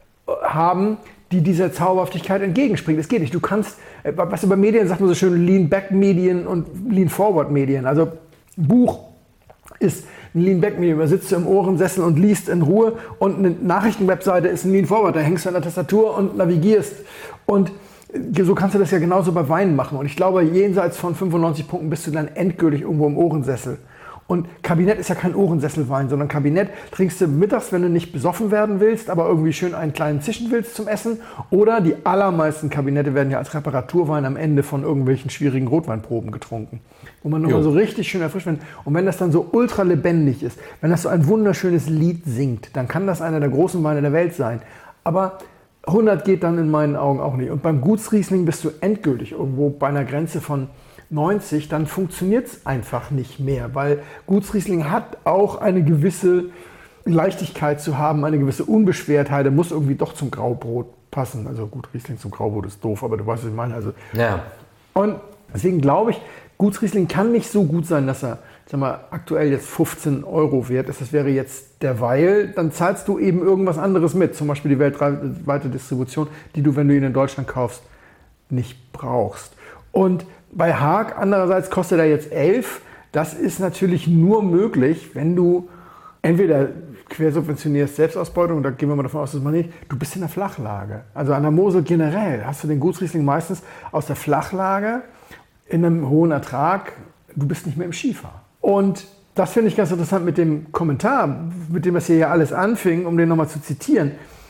haben, die dieser Zauberhaftigkeit entgegenspringt. Es geht nicht. Du kannst, was über Medien sagt man so schön, Lean-Back-Medien und Lean-Forward-Medien. Also ein Buch ist ein Lean-Back-Medium. Da sitzt du im Ohrensessel und liest in Ruhe und eine Nachrichtenwebseite ist ein Lean-Forward. Da hängst du an der Tastatur und navigierst. Und so kannst du das ja genauso bei Wein machen. Und ich glaube, jenseits von fünfundneunzig Punkten bist du dann endgültig irgendwo im Ohrensessel. Und Kabinett ist ja kein Ohrensesselwein, sondern Kabinett trinkst du mittags, wenn du nicht besoffen werden willst, aber irgendwie schön einen kleinen Zischen willst zum Essen. Oder die allermeisten Kabinette werden ja als Reparaturwein am Ende von irgendwelchen schwierigen Rotweinproben getrunken. Wo man nochmal so richtig schön erfrischt wird. Und wenn das dann so ultra lebendig ist, wenn das so ein wunderschönes Lied singt, dann kann das einer der großen Weine der Welt sein. Aber hundert geht dann in meinen Augen auch nicht. Und beim Gutsriesling bist du endgültig irgendwo bei einer Grenze von neunzig, dann funktioniert es einfach nicht mehr, weil Gutsriesling hat auch eine gewisse Leichtigkeit zu haben, eine gewisse Unbeschwertheit, der muss irgendwie doch zum Graubrot passen. Also gut, Riesling zum Graubrot ist doof, aber du weißt, was ich meine. Also, ja. Und deswegen glaube ich, Gutsriesling kann nicht so gut sein, dass er, sag mal, aktuell jetzt fünfzehn Euro wert ist. Das wäre jetzt derweil, dann zahlst du eben irgendwas anderes mit, zum Beispiel die weltweite Distribution, die du, wenn du ihn in Deutschland kaufst, nicht brauchst. Und bei Haag andererseits kostet er jetzt elf. Das ist natürlich nur möglich, wenn du entweder quersubventionierst Selbstausbeutung, da gehen wir mal davon aus, dass man nicht, du bist in der Flachlage. Also an der Mosel generell hast du den Gutsriesling meistens aus der Flachlage in einem hohen Ertrag, du bist nicht mehr im Schiefer. Und das finde ich ganz interessant mit dem Kommentar, mit dem das hier ja alles anfing, um den nochmal zu zitieren.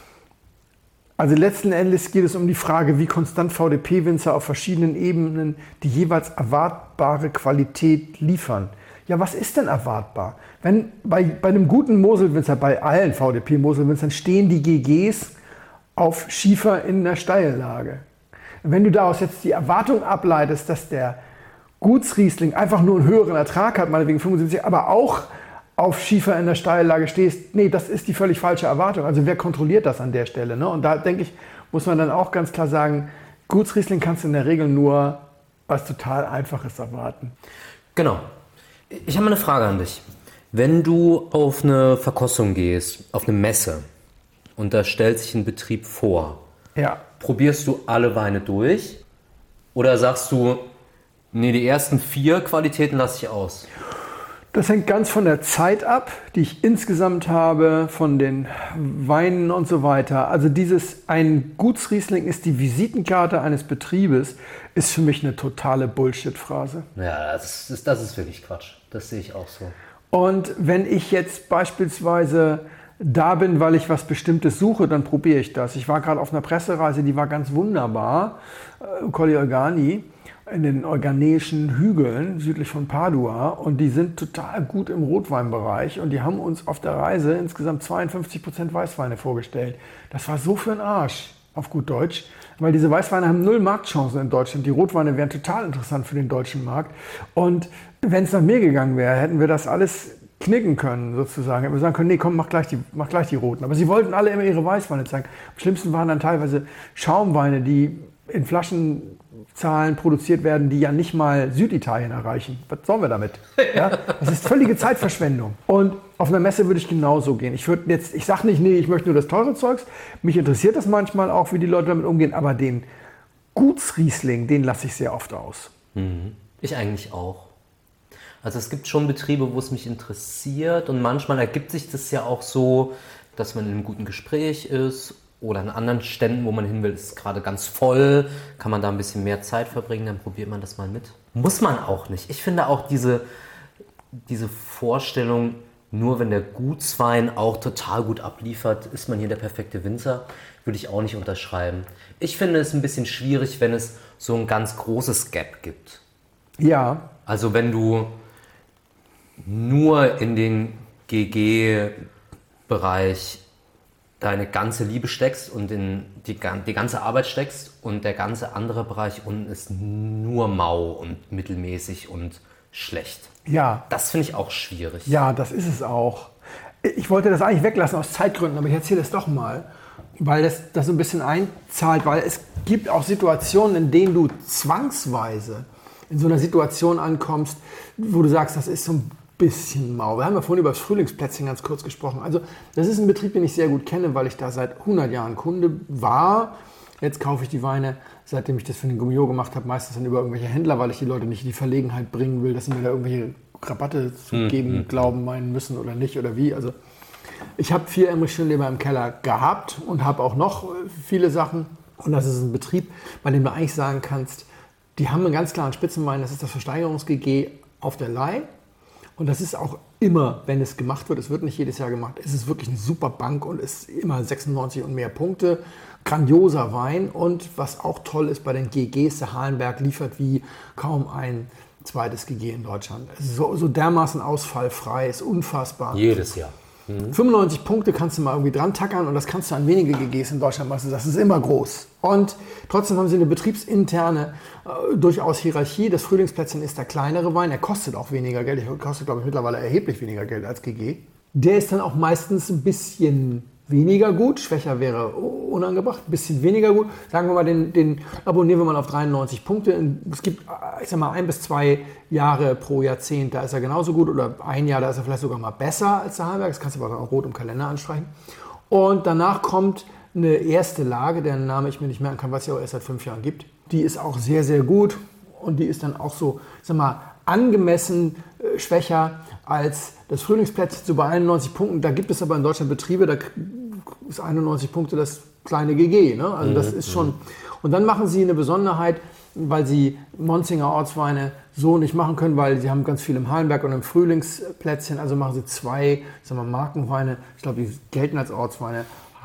Also letzten Endes geht es um die Frage, wie konstant V D P-Winzer auf verschiedenen Ebenen die jeweils erwartbare Qualität liefern. Ja, was ist denn erwartbar? Wenn bei, bei einem guten Moselwinzer, bei allen V D P-Moselwinzern stehen die G Gs auf Schiefer in der Steillage. Wenn du daraus jetzt die Erwartung ableitest, dass der Gutsriesling einfach nur einen höheren Ertrag hat, meinetwegen fünfundsiebzig, aber auch auf Schiefer in der Steillage stehst, nee, das ist die völlig falsche Erwartung. Also wer kontrolliert das an der Stelle? Ne? Und da denke ich, muss man dann auch ganz klar sagen, Gutsriesling kannst du in der Regel nur was total Einfaches erwarten. Genau. Ich habe mal eine Frage an dich. Wenn du auf eine Verkostung gehst, auf eine Messe und da stellt sich ein Betrieb vor, ja. Probierst du alle Weine durch oder sagst du, nee, die ersten vier Qualitäten lasse ich aus? Das hängt ganz von der Zeit ab, die ich insgesamt habe, von den Weinen und so weiter. Also dieses, ein Gutsriesling ist die Visitenkarte eines Betriebes, ist für mich eine totale Bullshit-Phrase. Ja, das ist, das ist wirklich Quatsch. Das sehe ich auch so. Und wenn ich jetzt beispielsweise da bin, weil ich was Bestimmtes suche, dann probiere ich das. Ich war gerade auf einer Pressereise, die war ganz wunderbar, äh, Colli Organi, in den Euganeischen Hügeln südlich von Padua, und die sind total gut im Rotweinbereich und die haben uns auf der Reise insgesamt zweiundfünfzig Prozent Weißweine vorgestellt. Das war so für den Arsch, auf gut Deutsch, weil diese Weißweine haben null Marktchancen in Deutschland. Die Rotweine wären total interessant für den deutschen Markt, und wenn es nach mir gegangen wäre, hätten wir das alles knicken können sozusagen. Hätten wir sagen können, nee, komm, mach gleich die, mach gleich die Roten. Aber sie wollten alle immer ihre Weißweine zeigen. Am schlimmsten waren dann teilweise Schaumweine, die in Flaschenzahlen produziert werden, die ja nicht mal Süditalien erreichen. Was sollen wir damit? Ja? Das ist völlige Zeitverschwendung. Und auf einer Messe würde ich genauso gehen. Ich würde jetzt, ich sage nicht, nee, ich möchte nur das teure Zeugs. Mich interessiert das manchmal auch, wie die Leute damit umgehen. Aber den Gutsriesling, den lasse ich sehr oft aus. Mhm. Ich eigentlich auch. Also es gibt schon Betriebe, wo es mich interessiert, und manchmal ergibt sich das ja auch so, dass man in einem guten Gespräch ist oder an anderen Ständen, wo man hin will, ist gerade ganz voll, kann man da ein bisschen mehr Zeit verbringen, dann probiert man das mal mit. Muss man auch nicht. Ich finde auch diese, diese Vorstellung, nur wenn der Gutswein auch total gut abliefert, ist man hier der perfekte Winzer, würde ich auch nicht unterschreiben. Ich finde es ein bisschen schwierig, wenn es so ein ganz großes Gap gibt. Ja. Also wenn du nur in den G G-Bereich deine ganze Liebe steckst und in die, die ganze Arbeit steckst und der ganze andere Bereich unten ist nur mau und mittelmäßig und schlecht. Ja. Das finde ich auch schwierig. Ja, das ist es auch. Ich wollte das eigentlich weglassen aus Zeitgründen, aber ich erzähle es doch mal, weil das, das so ein bisschen einzahlt, weil es gibt auch Situationen, in denen du zwangsweise in so einer Situation ankommst, wo du sagst, das ist so ein bisschen mau. Wir haben ja vorhin über das Frühlingsplätzchen ganz kurz gesprochen. Also das ist ein Betrieb, den ich sehr gut kenne, weil ich da seit hundert Jahren Kunde war. Jetzt kaufe ich die Weine, seitdem ich das für den Gummio gemacht habe, meistens dann über irgendwelche Händler, weil ich die Leute nicht in die Verlegenheit bringen will, dass sie mir da irgendwelche Rabatte zu geben, mhm. glauben, meinen müssen oder nicht oder wie. Also ich habe vier Emmerich Schönleber im Keller gehabt und habe auch noch viele Sachen. Und das ist ein Betrieb, bei dem du eigentlich sagen kannst, die haben einen ganz klaren Spitzenwein, das ist das Versteigerungs-G G auf der Leih. Und das ist auch immer, wenn es gemacht wird, es wird nicht jedes Jahr gemacht, es ist wirklich eine super Bank und ist immer sechsundneunzig und mehr Punkte. Grandioser Wein, und was auch toll ist bei den G Gs, der Halenberg liefert wie kaum ein zweites G G in Deutschland. Es ist so, so dermaßen ausfallfrei, ist unfassbar. Jedes Jahr. Mhm. fünfundneunzig Punkte kannst du mal irgendwie dran tackern, und das kannst du an wenige G Gs in Deutschland machen. Das ist immer groß. Und trotzdem haben sie eine betriebsinterne äh, durchaus Hierarchie. Das Frühlingsplätzchen ist der kleinere Wein. Er kostet auch weniger Geld. Er kostet, glaube ich, mittlerweile erheblich weniger Geld als G G. Der ist dann auch meistens ein bisschen weniger gut. Schwächer wäre unangebracht. Ein bisschen weniger gut. Sagen wir mal, den, den abonnieren wir mal auf dreiundneunzig Punkte. Es gibt, ich sag mal, ein bis zwei Jahre pro Jahrzehnt, da ist er genauso gut. Oder ein Jahr, da ist er vielleicht sogar mal besser als der Halenberg. Das kannst du aber auch rot im Kalender anstreichen. Und danach kommt eine erste Lage, deren Name ich mir nicht merken kann, was es ja auch erst seit fünf Jahren gibt. Die ist auch sehr, sehr gut. Und die ist dann auch so, ich sag mal, angemessen äh, schwächer als das Frühlingsplätzchen, so bei einundneunzig Punkten. Da gibt es aber in Deutschland Betriebe, da ist einundneunzig Punkte das kleine G G. Ne? Also das ist schon. Und dann machen sie eine Besonderheit, weil sie Monsinger Ortsweine so nicht machen können, weil sie haben ganz viel im Hallenberg und im Frühlingsplätzchen. Also machen sie zwei, sagen wir, Markenweine. Ich glaube, die gelten als Ortsweine.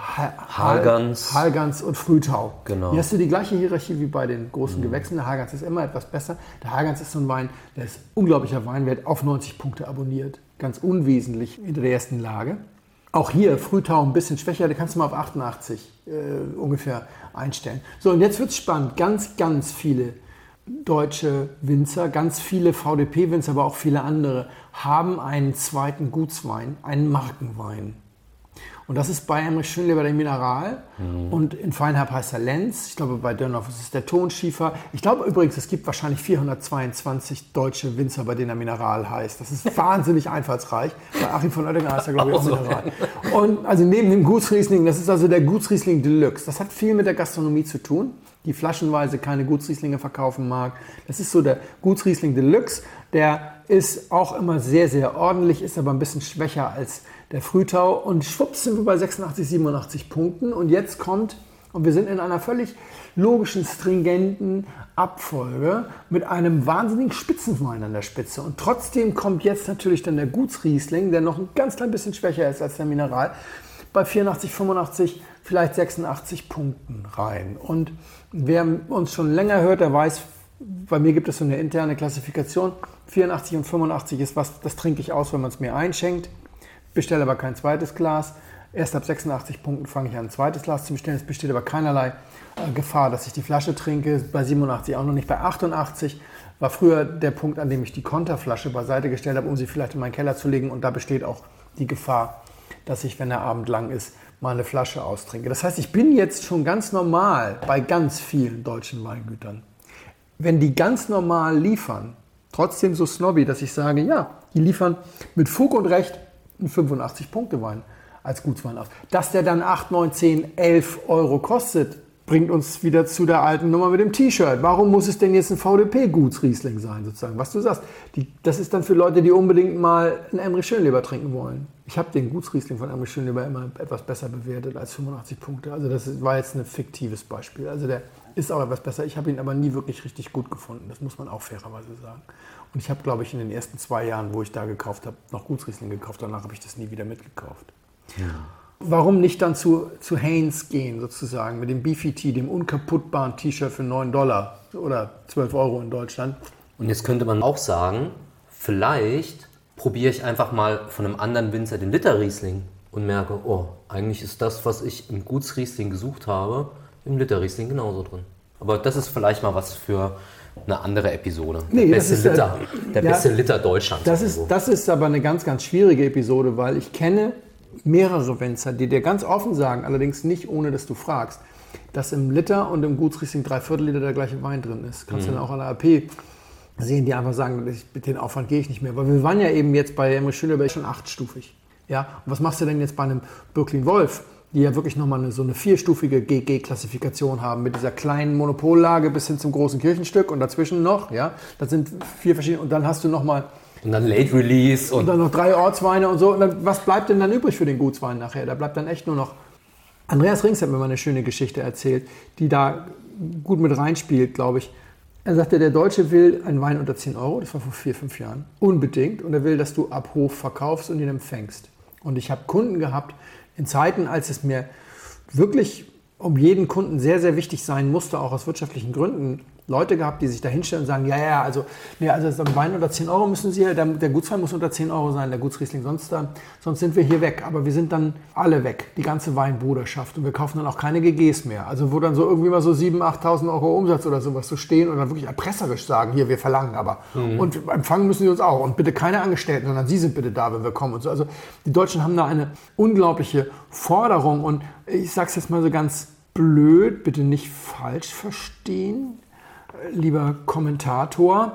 Hargans. Hargans und Frühtau. Genau. Hier hast du die gleiche Hierarchie wie bei den großen mhm. Gewächsen. Der Hargans ist immer etwas besser. Der Hargans ist so ein Wein, der ist unglaublicher Weinwert, auf neunzig Punkte abonniert. Ganz unwesentlich hinter der ersten Lage. Auch hier Frühtau ein bisschen schwächer, da kannst du mal auf achtundachtzig äh, ungefähr einstellen. So, und jetzt wird es spannend. Ganz, ganz viele deutsche Winzer, ganz viele V D P-Winzer, aber auch viele andere, haben einen zweiten Gutswein, einen Markenwein. Und das ist bei Emrich Schönleber der Mineral mhm. und in Feinherb heißt er Lenz. Ich glaube, bei Dönhoff ist es der Tonschiefer. Ich glaube übrigens, es gibt wahrscheinlich vierhundertzweiundzwanzig deutsche Winzer, bei denen er Mineral heißt. Das ist wahnsinnig einfallsreich. Bei Achim von Oettinger heißt er, glaube ich, auch Mineral. Und also neben dem Gutsriesling, das ist also der Gutsriesling Deluxe. Das hat viel mit der Gastronomie zu tun, die flaschenweise keine Gutsrieslinge verkaufen mag. Das ist so der Gutsriesling Deluxe. Der ist auch immer sehr, sehr ordentlich, ist aber ein bisschen schwächer als der Frühtau. Und schwupps sind wir bei sechsundachtzig, siebenundachtzig Punkten. Und jetzt kommt, und wir sind in einer völlig logischen, stringenten Abfolge mit einem wahnsinnigen Spitzenwein an der Spitze. Und trotzdem kommt jetzt natürlich dann der Gutsriesling, der noch ein ganz klein bisschen schwächer ist als der Mineral, bei vierundachtzig, fünfundachtzig, vielleicht sechsundachtzig Punkten rein. Und wer uns schon länger hört, der weiß, bei mir gibt es so eine interne Klassifikation. vierundachtzig und fünfundachtzig ist was, das trinke ich aus, wenn man es mir einschenkt. Bestelle aber kein zweites Glas. Erst ab sechsundachtzig Punkten fange ich an, ein zweites Glas zu bestellen. Es besteht aber keinerlei äh, Gefahr, dass ich die Flasche trinke. Bei siebenundachtzig auch noch nicht. Bei achtundachtzig war früher der Punkt, an dem ich die Konterflasche beiseite gestellt habe, um sie vielleicht in meinen Keller zu legen. Und da besteht auch die Gefahr, dass ich, wenn der Abend lang ist, mal eine Flasche austrinke. Das heißt, ich bin jetzt schon ganz normal bei ganz vielen deutschen Weingütern. Wenn die ganz normal liefern, trotzdem so snobby, dass ich sage, ja, die liefern mit Fug und Recht einen fünfundachtzig-Punkte-Wein als Gutswein aus. Dass der dann acht, neun, zehn, elf Euro kostet, bringt uns wieder zu der alten Nummer mit dem T-Shirt. Warum muss es denn jetzt ein V D P-Gutsriesling sein, sozusagen? Was du sagst, die, das ist dann für Leute, die unbedingt mal einen Emrich Schönleber trinken wollen. Ich habe den Gutsriesling von Emrich Schönleber immer etwas besser bewertet als fünfundachtzig Punkte. Also das war jetzt ein fiktives Beispiel. Also der ist auch etwas besser. Ich habe ihn aber nie wirklich richtig gut gefunden. Das muss man auch fairerweise sagen. Und ich habe, glaube ich, in den ersten zwei Jahren, wo ich da gekauft habe, noch Gutsriesling gekauft. Danach habe ich das nie wieder mitgekauft. Ja. Warum nicht dann zu, zu Hanes gehen, sozusagen, mit dem Beefy Tea, dem unkaputtbaren T-Shirt für neun Dollar oder zwölf Euro in Deutschland? Und jetzt könnte man auch sagen, vielleicht probiere ich einfach mal von einem anderen Winzer den Liter-Riesling und merke, oh, eigentlich ist das, was ich im Gutsriesling gesucht habe, im Liter-Riesling genauso drin. Aber das ist vielleicht mal was für eine andere Episode. Der nee, beste, ist, Liter, der ja, beste Liter Deutschlands. Das ist, das ist aber eine ganz, ganz schwierige Episode, weil ich kenne mehrere Winzer, die dir ganz offen sagen, allerdings nicht ohne, dass du fragst, dass im Liter und im Gutsriesling drei Viertel Liter der gleiche Wein drin ist. Kannst du mhm. dann auch an der A P sehen, die einfach sagen, mit den Aufwand gehe ich nicht mehr. Weil wir waren ja eben jetzt bei Emrich Schönleber schon achtstufig. Ja? Und was machst du denn jetzt bei einem Bürklin-Wolf, die ja wirklich nochmal eine, so eine vierstufige G G-Klassifikation haben, mit dieser kleinen Monopollage bis hin zum großen Kirchenstück und dazwischen noch, ja, das sind vier verschiedene, und dann hast du nochmal und dann Late Release und, und dann noch drei Ortsweine und so. Und dann, was bleibt denn dann übrig für den Gutswein nachher? Da bleibt dann echt nur noch. Andreas Rings hat mir mal eine schöne Geschichte erzählt, die da gut mit reinspielt, glaube ich. Er sagte, der Deutsche will einen Wein unter zehn Euro, das war vor vier, fünf Jahren, unbedingt. Und er will, dass du ab Hof verkaufst und ihn empfängst. Und ich habe Kunden gehabt, in Zeiten, als es mir wirklich um jeden Kunden sehr, sehr wichtig sein musste, auch aus wirtschaftlichen Gründen, Leute gehabt, die sich da hinstellen und sagen, ja, ja, also, nee, also ein Wein unter zehn Euro müssen Sie, der, der Gutswein muss unter zehn Euro sein, der Gutsriesling, sonst, sonst sind wir hier weg. Aber wir sind dann alle weg, die ganze Weinbruderschaft, und wir kaufen dann auch keine G Gs mehr. Also wo dann so irgendwie mal so siebentausend, achttausend Euro Umsatz oder sowas so stehen und dann wirklich erpresserisch sagen, hier, wir verlangen aber. Mhm. Und empfangen müssen Sie uns auch. Und bitte keine Angestellten, sondern Sie sind bitte da, wenn wir kommen und so. Also die Deutschen haben da eine unglaubliche Forderung, und ich sage es jetzt mal so ganz blöd, bitte nicht falsch verstehen, lieber Kommentator,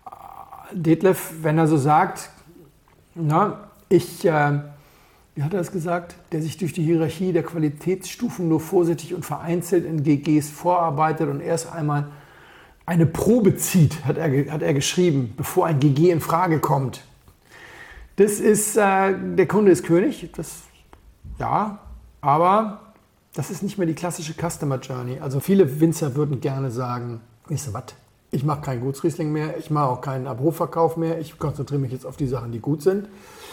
Detlef, wenn er so sagt, na, ich, äh, wie hat er das gesagt, der sich durch die Hierarchie der Qualitätsstufen nur vorsichtig und vereinzelt in G Gs vorarbeitet und erst einmal eine Probe zieht, hat er, hat er geschrieben, bevor ein G G in Frage kommt. Das ist, äh, der Kunde ist König, das, ja, aber das ist nicht mehr die klassische Customer Journey. Also viele Winzer würden gerne sagen, weißt du was, ich mache keinen Gutsriesling mehr, ich mache auch keinen Abrufverkauf mehr, ich konzentriere mich jetzt auf die Sachen, die gut sind.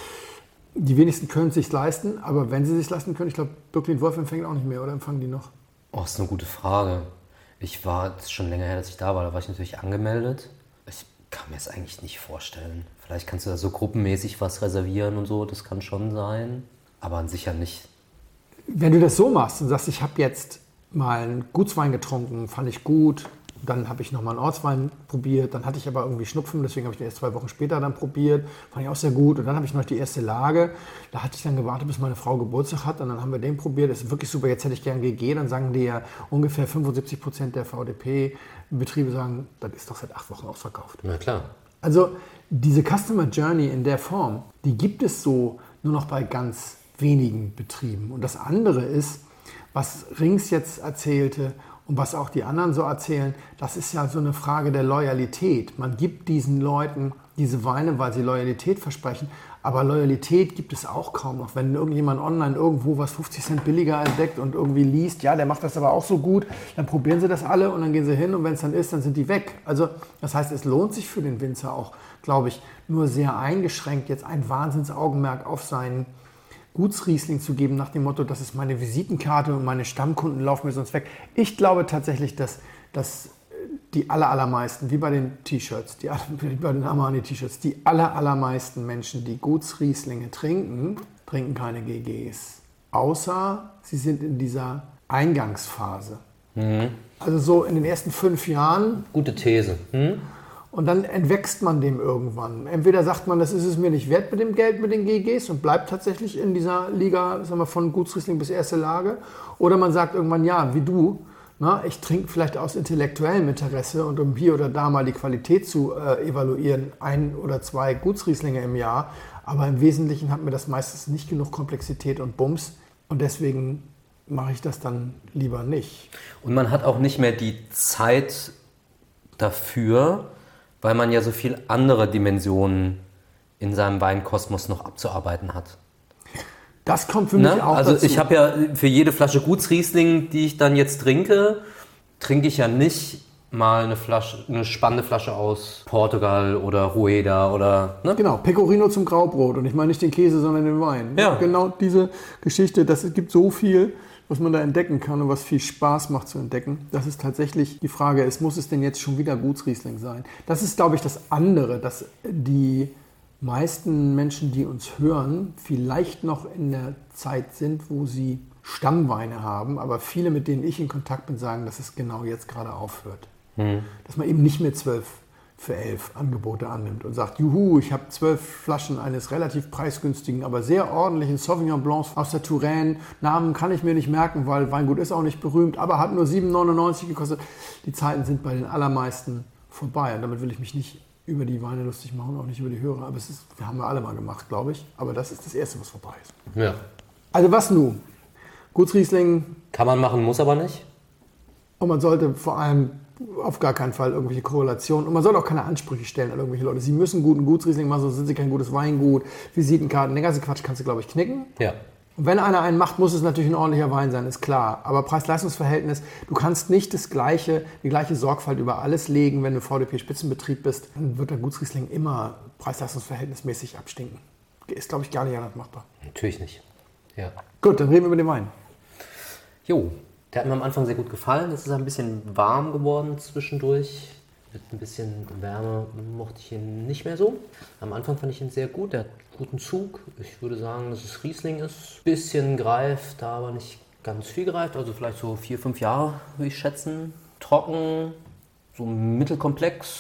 Die wenigsten können es sich leisten, aber wenn sie es sich leisten können, ich glaube, Birklin-Wolf empfängt auch nicht mehr, oder empfangen die noch? Oh, das ist eine gute Frage. Ich war, das ist schon länger her, dass ich da war, da war ich natürlich angemeldet. Ich kann mir das eigentlich nicht vorstellen. Vielleicht kannst du da so gruppenmäßig was reservieren und so, das kann schon sein, aber an sich ja nicht. Wenn du das so machst und sagst, ich habe jetzt mal einen Gutswein getrunken, fand ich gut, dann habe ich nochmal einen Ortswein probiert, dann hatte ich aber irgendwie Schnupfen, deswegen habe ich den erst zwei Wochen später dann probiert, fand ich auch sehr gut und dann habe ich noch die erste Lage, da hatte ich dann gewartet, bis meine Frau Geburtstag hat und dann haben wir den probiert, das ist wirklich super, jetzt hätte ich gern G G, dann sagen die ja ungefähr fünfundsiebzig Prozent der V D P-Betriebe sagen, das ist doch seit acht Wochen ausverkauft. Na klar. Also diese Customer Journey in der Form, die gibt es so nur noch bei ganz wenigen Betrieben. Und das andere ist, was Rings jetzt erzählte und was auch die anderen so erzählen, das ist ja so eine Frage der Loyalität. Man gibt diesen Leuten diese Weine, weil sie Loyalität versprechen, aber Loyalität gibt es auch kaum noch. Wenn irgendjemand online irgendwo was fünfzig Cent billiger entdeckt und irgendwie liest, ja, der macht das aber auch so gut, dann probieren sie das alle und dann gehen sie hin und wenn es dann ist, dann sind die weg. Also das heißt, es lohnt sich für den Winzer auch, glaube ich, nur sehr eingeschränkt jetzt ein Wahnsinnsaugenmerk auf seinen Gutsriesling zu geben, nach dem Motto, das ist meine Visitenkarte und meine Stammkunden laufen mir sonst weg. Ich glaube tatsächlich, dass, dass die aller, allermeisten, wie bei den T-Shirts, die, wie bei den Armani-T-Shirts, die aller, allermeisten Menschen, die Gutsrieslinge trinken, trinken keine G Gs. Außer sie sind in dieser Eingangsphase. Mhm. Also so in den ersten fünf Jahren. Gute These. Mhm. Und dann entwächst man dem irgendwann. Entweder sagt man, das ist es mir nicht wert mit dem Geld, mit den G Gs und bleibt tatsächlich in dieser Liga, sagen wir, von Gutsriesling bis erste Lage. Oder man sagt irgendwann, ja, wie du, na, ich trinke vielleicht aus intellektuellem Interesse und um hier oder da mal die Qualität zu äh, evaluieren, ein oder zwei Gutsrieslinge im Jahr. Aber im Wesentlichen hat mir das meistens nicht genug Komplexität und Bums. Und deswegen mache ich das dann lieber nicht. Und man hat auch nicht mehr die Zeit dafür, weil man ja so viel andere Dimensionen in seinem Weinkosmos noch abzuarbeiten hat. Das kommt für mich ne? auch Also dazu. ich habe ja für jede Flasche Gutsriesling, die ich dann jetzt trinke, trinke ich ja nicht mal eine Flasche, eine spannende Flasche aus Portugal oder Rueda oder... Ne? Genau, Pecorino zum Graubrot und ich meine nicht den Käse, sondern den Wein. Ja. Genau diese Geschichte, das, es gibt so viel, was man da entdecken kann und was viel Spaß macht zu entdecken. Das ist tatsächlich die Frage, ist, muss es denn jetzt schon wieder Gutsriesling sein? Das ist, glaube ich, das andere, dass die meisten Menschen, die uns hören, vielleicht noch in der Zeit sind, wo sie Stammweine haben, aber viele, mit denen ich in Kontakt bin, sagen, dass es genau jetzt gerade aufhört. Mhm. Dass man eben nicht mehr zwölf für elf Angebote annimmt und sagt, juhu, ich habe zwölf Flaschen eines relativ preisgünstigen, aber sehr ordentlichen Sauvignon Blancs aus der Touraine. Namen kann ich mir nicht merken, weil Weingut ist auch nicht berühmt, aber hat nur sieben neunundneunzig gekostet. Die Zeiten sind bei den allermeisten vorbei und damit will ich mich nicht über die Weine lustig machen, auch nicht über die Hörer, aber es ist, wir haben wir alle mal gemacht, glaube ich, aber das ist das Erste, was vorbei ist. Ja. Also was nun? Gutsriesling. Kann man machen, muss aber nicht. Und man sollte vor allem auf gar keinen Fall irgendwelche Korrelationen. Und man soll auch keine Ansprüche stellen an irgendwelche Leute. Sie müssen guten Gutsriesling machen, sonst sind sie kein gutes Weingut. Visitenkarten, den ganzen Quatsch kannst du, glaube ich, knicken. Ja. Und wenn einer einen macht, muss es natürlich ein ordentlicher Wein sein, ist klar. Aber Preis-Leistungs-Verhältnis, du kannst nicht das gleiche, die gleiche Sorgfalt über alles legen, wenn du V D P-Spitzenbetrieb bist. Dann wird der Gutsriesling immer preis-leistungs-verhältnismäßig abstinken. Ist, glaube ich, gar nicht anders machbar. Natürlich nicht. Ja. Gut, dann reden wir über den Wein. Jo. Der hat mir am Anfang sehr gut gefallen. Es ist ein bisschen warm geworden zwischendurch. Mit ein bisschen Wärme mochte ich ihn nicht mehr so. Am Anfang fand ich ihn sehr gut. Der hat guten Zug. Ich würde sagen, dass es Riesling ist. Bisschen greift, aber nicht ganz viel greift. Also vielleicht so vier, fünf Jahre würde ich schätzen. Trocken, so mittelkomplex.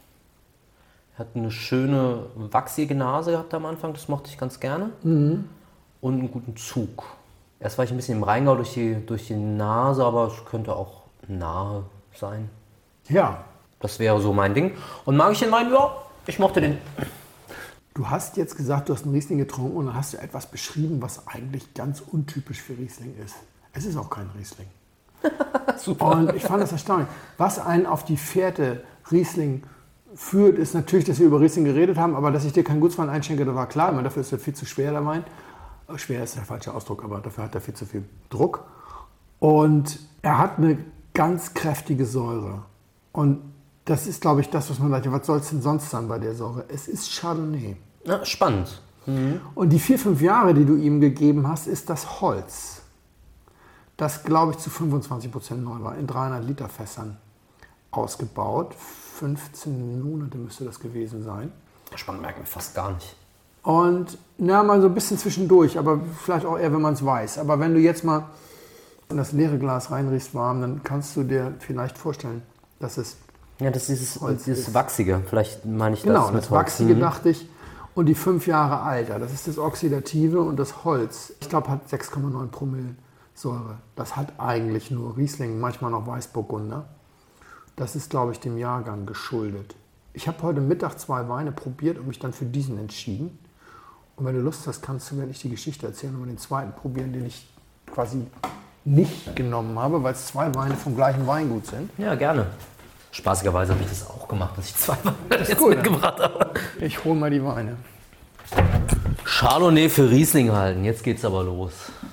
Hat eine schöne wachsige Nase gehabt am Anfang. Das mochte ich ganz gerne. Mhm. Und einen guten Zug. Erst war ich ein bisschen im Rheingau durch die, durch die Nase, aber es könnte auch nahe sein. Ja. Das wäre so mein Ding. Und mag ich den Wein? Ja, ich mochte den. Du hast jetzt gesagt, du hast einen Riesling getrunken und dann hast du etwas beschrieben, was eigentlich ganz untypisch für Riesling ist. Es ist auch kein Riesling. Super. Und ich fand das erstaunlich. Was einen auf die Fährte Riesling führt, ist natürlich, dass wir über Riesling geredet haben, aber dass ich dir keinen Gutswein einschenke, das war klar. Ich meine, dafür ist er viel zu schwer, der Wein. Schwer ist der falsche Ausdruck, aber dafür hat er viel zu viel Druck. Und er hat eine ganz kräftige Säure. Und das ist, glaube ich, das, was man sagt, was soll es denn sonst sein bei der Säure? Es ist Chardonnay. Ja, spannend. Mhm. Und die vier, fünf Jahre, die du ihm gegeben hast, ist das Holz. Das, glaube ich, zu fünfundzwanzig Prozent neu war, in dreihundert Liter Fässern ausgebaut. fünfzehn Monate müsste das gewesen sein. Spannend merken wir fast gar nicht. Und na, mal so ein bisschen zwischendurch, aber vielleicht auch eher, wenn man es weiß. Aber wenn du jetzt mal in das leere Glas reinriechst warm, dann kannst du dir vielleicht vorstellen, dass es Ja, das ist dieses, Holz dieses ist. Wachsige. Vielleicht meine ich das Genau, mit das Holz. Wachsige Mhm. dachte ich. Und die fünf Jahre Alter, das ist das Oxidative und das Holz. Ich glaube, hat sechs Komma neun Promille Säure. Das hat eigentlich nur Riesling, manchmal noch Weißburgunder. Das ist, glaube ich, dem Jahrgang geschuldet. Ich habe heute Mittag zwei Weine probiert und mich dann für diesen entschieden. Und wenn du Lust hast, kannst du, wenn ich die Geschichte erzähle, mal den zweiten probieren, den ich quasi nicht genommen habe, weil es zwei Weine vom gleichen Weingut sind. Ja, gerne. Spaßigerweise habe ich das auch gemacht, dass ich zwei Weine jetzt cool, mitgebracht habe. Ich hole mal die Weine. Chardonnay für Riesling halten. Jetzt geht's aber los.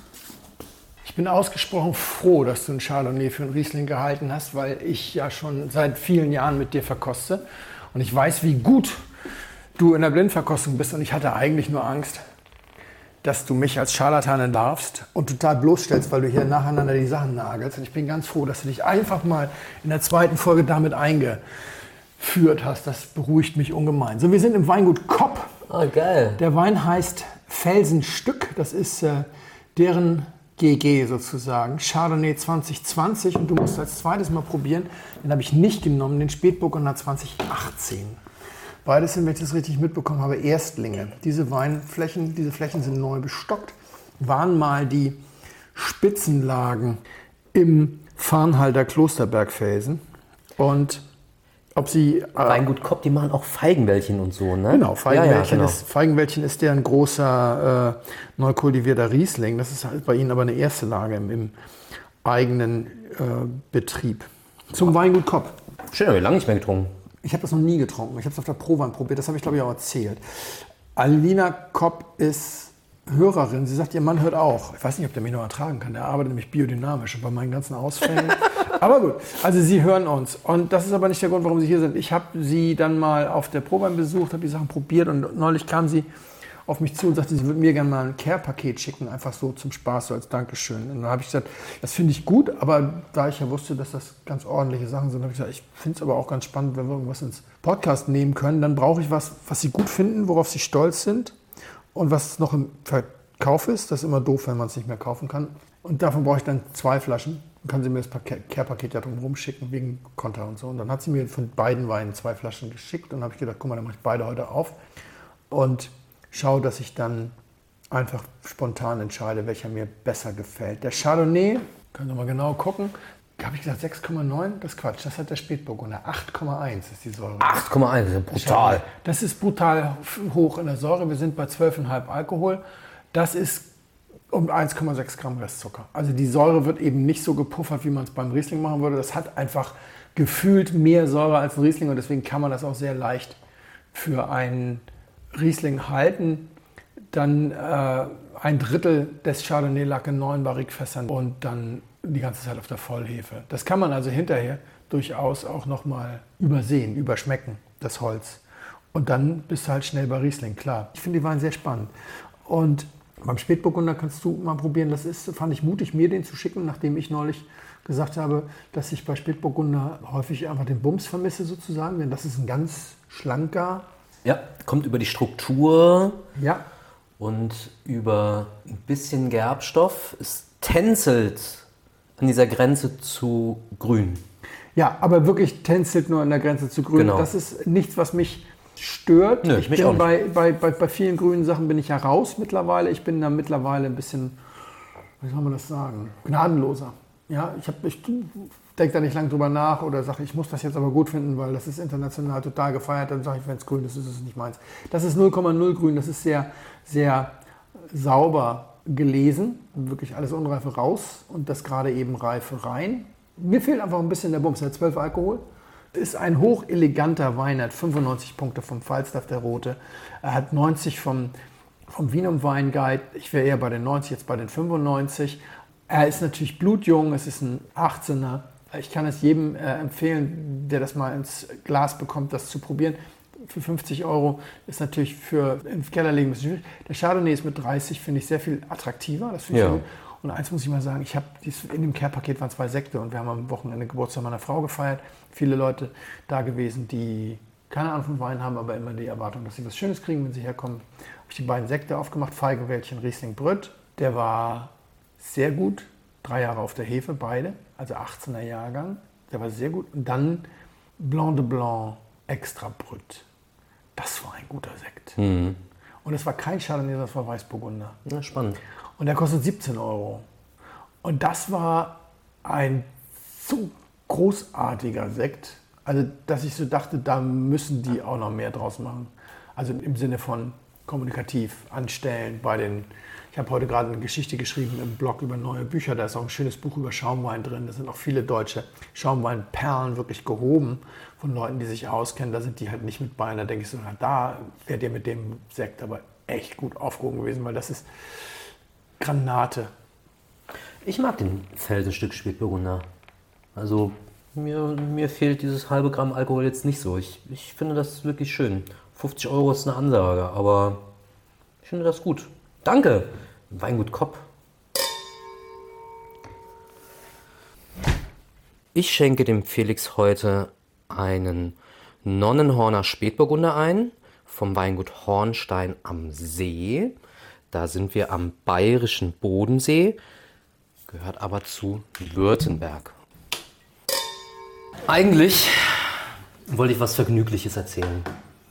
Ich bin ausgesprochen froh, dass du einen Chardonnay für einen Riesling gehalten hast, weil ich ja schon seit vielen Jahren mit dir verkoste. Und ich weiß, wie gut du in der Blindverkostung bist. Und ich hatte eigentlich nur Angst, dass du mich als Scharlatan entlarvst und total bloßstellst, weil du hier nacheinander die Sachen nagelst. Und ich bin ganz froh, dass du dich einfach mal in der zweiten Folge damit eingeführt hast. Das beruhigt mich ungemein. So, wir sind im Weingut Kopp. Ah, geil. Der Wein heißt Felsenstück. Das ist äh, deren G G sozusagen. Chardonnay zwanzig zwanzig. Und du musst als zweites mal probieren. Den habe ich nicht genommen, den Spätburgunder zwanzig achtzehn. Beides sind, wenn ich das richtig mitbekommen habe, Erstlinge. Diese Weinflächen, diese Flächen sind neu bestockt, waren mal die Spitzenlagen im Farnhalter Klosterbergfelsen. Und ob sie... Äh, Weingut Kopp, die machen auch Feigenbällchen und so, ne? Genau, Feigenbällchen, ja, ja, genau. ist, Feigenbällchen ist der ein großer äh, neu kultivierter Riesling. Das ist halt bei ihnen aber eine erste Lage im, im eigenen äh, Betrieb. Zum Weingut Kopp. Schön, habe ich lange nicht mehr getrunken. Ich habe das noch nie getrunken. Ich habe es auf der Prowein probiert. Das habe ich, glaube ich, auch erzählt. Alina Kopp ist Hörerin. Sie sagt, ihr Mann hört auch. Ich weiß nicht, ob der mich noch ertragen kann. Der arbeitet nämlich biodynamisch und bei meinen ganzen Ausfällen. Aber gut, also Sie hören uns. Und das ist aber nicht der Grund, warum Sie hier sind. Ich habe Sie dann mal auf der Prowein besucht, habe die Sachen probiert und neulich kam sie auf mich zu und sagte, sie würde mir gerne mal ein Care-Paket schicken, einfach so zum Spaß, so als Dankeschön. Und dann habe ich gesagt, das finde ich gut, aber da ich ja wusste, dass das ganz ordentliche Sachen sind, habe ich gesagt, ich finde es aber auch ganz spannend, wenn wir irgendwas ins Podcast nehmen können, dann brauche ich was, was Sie gut finden, worauf Sie stolz sind und was noch im Verkauf ist. Das ist immer doof, wenn man es nicht mehr kaufen kann. Und davon brauche ich dann zwei Flaschen. Dann kann sie mir das Care-Paket ja drum rumschicken, wegen Konter und so. Und dann hat sie mir von beiden Weinen zwei Flaschen geschickt und dann habe ich gedacht, guck mal, dann mache ich beide heute auf. Und schaue, dass ich dann einfach spontan entscheide, welcher mir besser gefällt. Der Chardonnay, können wir mal genau gucken, habe ich gesagt sechs Komma neun? Das ist Quatsch, das hat der Spätburgunder. acht Komma eins ist die Säure. acht Komma eins, das ist brutal. Das ist brutal hoch in der Säure. Wir sind bei zwölf Komma fünf Alkohol. Das ist um eins Komma sechs Gramm Restzucker. Also die Säure wird eben nicht so gepuffert, wie man es beim Riesling machen würde. Das hat einfach gefühlt mehr Säure als ein Riesling und deswegen kann man das auch sehr leicht für einen Riesling halten. Dann äh, ein Drittel des Chardonnay lag in neun Barrikfässern und dann die ganze Zeit auf der Vollhefe. Das kann man also hinterher durchaus auch nochmal übersehen, überschmecken, das Holz. Und dann bist du halt schnell bei Riesling, klar. Ich finde die Weine sehr spannend. Und beim Spätburgunder kannst du mal probieren, das ist, fand ich mutig, mir den zu schicken, nachdem ich neulich gesagt habe, dass ich bei Spätburgunder häufig einfach den Bums vermisse sozusagen, denn das ist ein ganz schlanker. Ja, kommt über die Struktur Ja. und über ein bisschen Gerbstoff. Es tänzelt an dieser Grenze zu grün. Ja, aber wirklich tänzelt nur an der Grenze zu grün. Genau. Das ist nichts, was mich stört. Nö, ich mich bin auch nicht. bei, bei, bei, bei vielen grünen Sachen bin ich ja raus mittlerweile. Ich bin da mittlerweile ein bisschen, wie soll man das sagen, gnadenloser. Ja, ich, hab- ich denke da nicht lange drüber nach oder sage, ich muss das jetzt aber gut finden, weil das ist international total gefeiert. Dann sage ich, wenn es grün ist, ist es nicht meins. Das ist null Komma null grün. Das ist sehr, sehr sauber gelesen, wirklich alles Unreife raus und das gerade eben Reife rein. Mir fehlt einfach ein bisschen der Bums, er hat zwölf Alkohol. Ist ein hocheleganter Wein, er hat fünfundneunzig Punkte vom Falstaff, der Rote. Er hat neunzig vom, vom Wien und Wein Guide. Ich wäre eher bei den neunzig, jetzt bei den fünfundneunzig. Er ist natürlich blutjung, es ist ein achtzehner. Ich kann es jedem äh, empfehlen, der das mal ins Glas bekommt, das zu probieren. Für fünfzig Euro ist natürlich für ins Keller legen ein bisschen schwierig. Der Chardonnay ist mit dreißig, finde ich, sehr viel attraktiver. Das finde ich Ja. gut. Und eins muss ich mal sagen, ich habe in dem Care-Paket waren zwei Sekte und wir haben am Wochenende Geburtstag meiner Frau gefeiert. Viele Leute da gewesen, die keine Ahnung von Wein haben, aber immer die Erwartung, dass sie was Schönes kriegen, wenn sie herkommen. Habe ich die beiden Sekte aufgemacht, Feigenwäldchen, Riesling Brütt. Der war sehr gut, drei Jahre auf der Hefe, beide, also achtzehner Jahrgang. Der war sehr gut. Und dann Blanc de Blanc Extra Brütt. Das war ein guter Sekt. Mhm. Und es war kein Chardonnay, das war Weißburgunder. Ja, spannend. Und der kostet siebzehn Euro. Und das war ein so großartiger Sekt, also dass ich so dachte, da müssen die auch noch mehr draus machen. Also im Sinne von kommunikativ anstellen bei den... Ich habe heute gerade eine Geschichte geschrieben im Blog über neue Bücher. Da ist auch ein schönes Buch über Schaumwein drin. Da sind auch viele deutsche Schaumweinperlen wirklich gehoben von Leuten, die sich auskennen. Da sind die halt nicht mit bei. Da denke ich so, na, da wärt ihr mit dem Sekt aber echt gut aufgehoben gewesen, weil das ist Granate. Ich mag den Felsenstück Spätburgunder. Also mir, mir fehlt dieses halbe Gramm Alkohol jetzt nicht so. Ich, ich finde das wirklich schön. fünfzig Euro ist eine Ansage, aber ich finde das gut. Danke, Weingut Kopp. Ich schenke dem Felix heute einen Nonnenhorner Spätburgunder ein vom Weingut Hornstein am See. Da sind wir am bayerischen Bodensee, gehört aber zu Württemberg. Eigentlich wollte ich was Vergnügliches erzählen.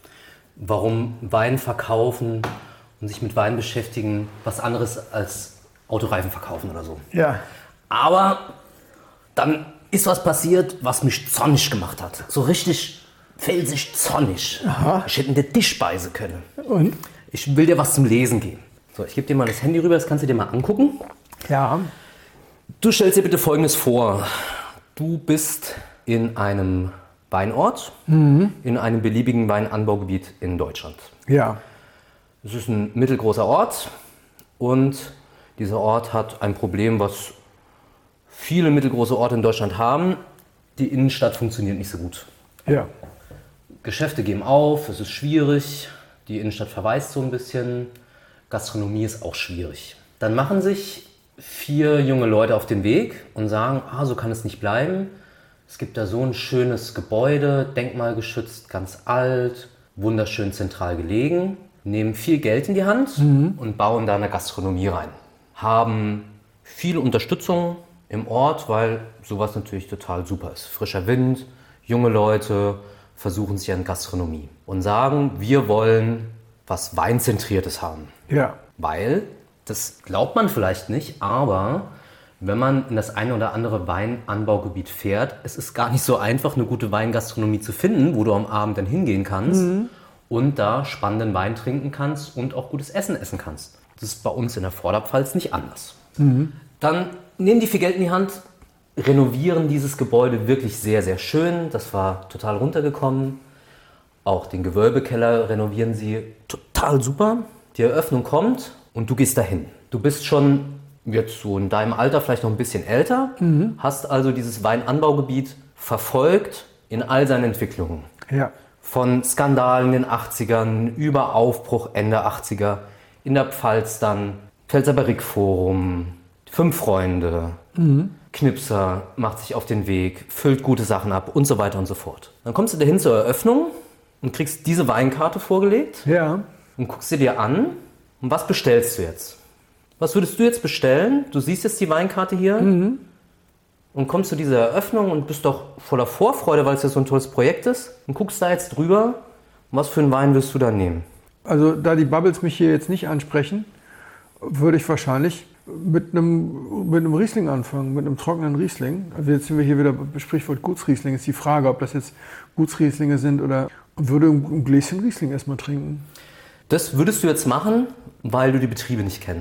Warum Wein verkaufen und sich mit Wein beschäftigen was anderes als Autoreifen verkaufen oder so. Ja. Aber dann ist was passiert, was mich zornig gemacht hat. So richtig felsig zornig. Aha. Ich hätte in der Tisch speisen können. Und? Ich will dir was zum Lesen geben. So, ich gebe dir mal das Handy rüber, das kannst du dir mal angucken. Ja. Du stellst dir bitte Folgendes vor. Du bist in einem Weinort, mhm. in einem beliebigen Weinanbaugebiet in Deutschland. Ja. Es ist ein mittelgroßer Ort und dieser Ort hat ein Problem, was viele mittelgroße Orte in Deutschland haben. Die Innenstadt funktioniert nicht so gut. Ja. Geschäfte geben auf, es ist schwierig, die Innenstadt verwaist so ein bisschen, Gastronomie ist auch schwierig. Dann machen sich vier junge Leute auf den Weg und sagen, ah, so kann es nicht bleiben. Es gibt da so ein schönes Gebäude, denkmalgeschützt, ganz alt, wunderschön zentral gelegen, nehmen viel Geld in die Hand mhm. und bauen da eine Gastronomie rein. Haben viel Unterstützung im Ort, weil sowas natürlich total super ist. Frischer Wind, junge Leute versuchen sich an Gastronomie und sagen, wir wollen was Weinzentriertes haben. Ja. Weil, das glaubt man vielleicht nicht, aber wenn man in das eine oder andere Weinanbaugebiet fährt, es ist gar nicht so einfach, eine gute Weingastronomie zu finden, wo du am Abend dann hingehen kannst mhm. und da spannenden Wein trinken kannst und auch gutes Essen essen kannst. Das ist bei uns in der Vorderpfalz nicht anders. Mhm. Dann nehmen die viel Geld in die Hand, renovieren dieses Gebäude wirklich sehr, sehr schön. Das war total runtergekommen. Auch den Gewölbekeller renovieren sie total super. Die Eröffnung kommt und du gehst dahin. Du bist schon jetzt so in deinem Alter vielleicht noch ein bisschen älter, mhm. hast also dieses Weinanbaugebiet verfolgt in all seinen Entwicklungen. Ja. Von Skandalen in den achtzigern über Aufbruch Ende achtziger, in der Pfalz dann Pfälzer Barrique-Forum, Fünf Freunde, mhm. Knipser macht sich auf den Weg, füllt gute Sachen ab und so weiter und so fort. Dann kommst du dahin zur Eröffnung und kriegst diese Weinkarte vorgelegt Ja. und guckst sie dir an und was bestellst du jetzt? Was würdest du jetzt bestellen? Du siehst jetzt die Weinkarte hier mhm. und kommst zu dieser Eröffnung und bist doch voller Vorfreude, weil es ja so ein tolles Projekt ist und guckst da jetzt drüber. Und was für einen Wein wirst du da nehmen? Also da die Bubbles mich hier jetzt nicht ansprechen, würde ich wahrscheinlich mit einem, mit einem Riesling anfangen, mit einem trockenen Riesling. Also jetzt sind wir hier wieder bei Sprichwort Gutsriesling. Ist die Frage, ob das jetzt Gutsrieslinge sind oder... Und würde ein Gläschen Riesling erstmal trinken. Das würdest du jetzt machen, weil du die Betriebe nicht kennst.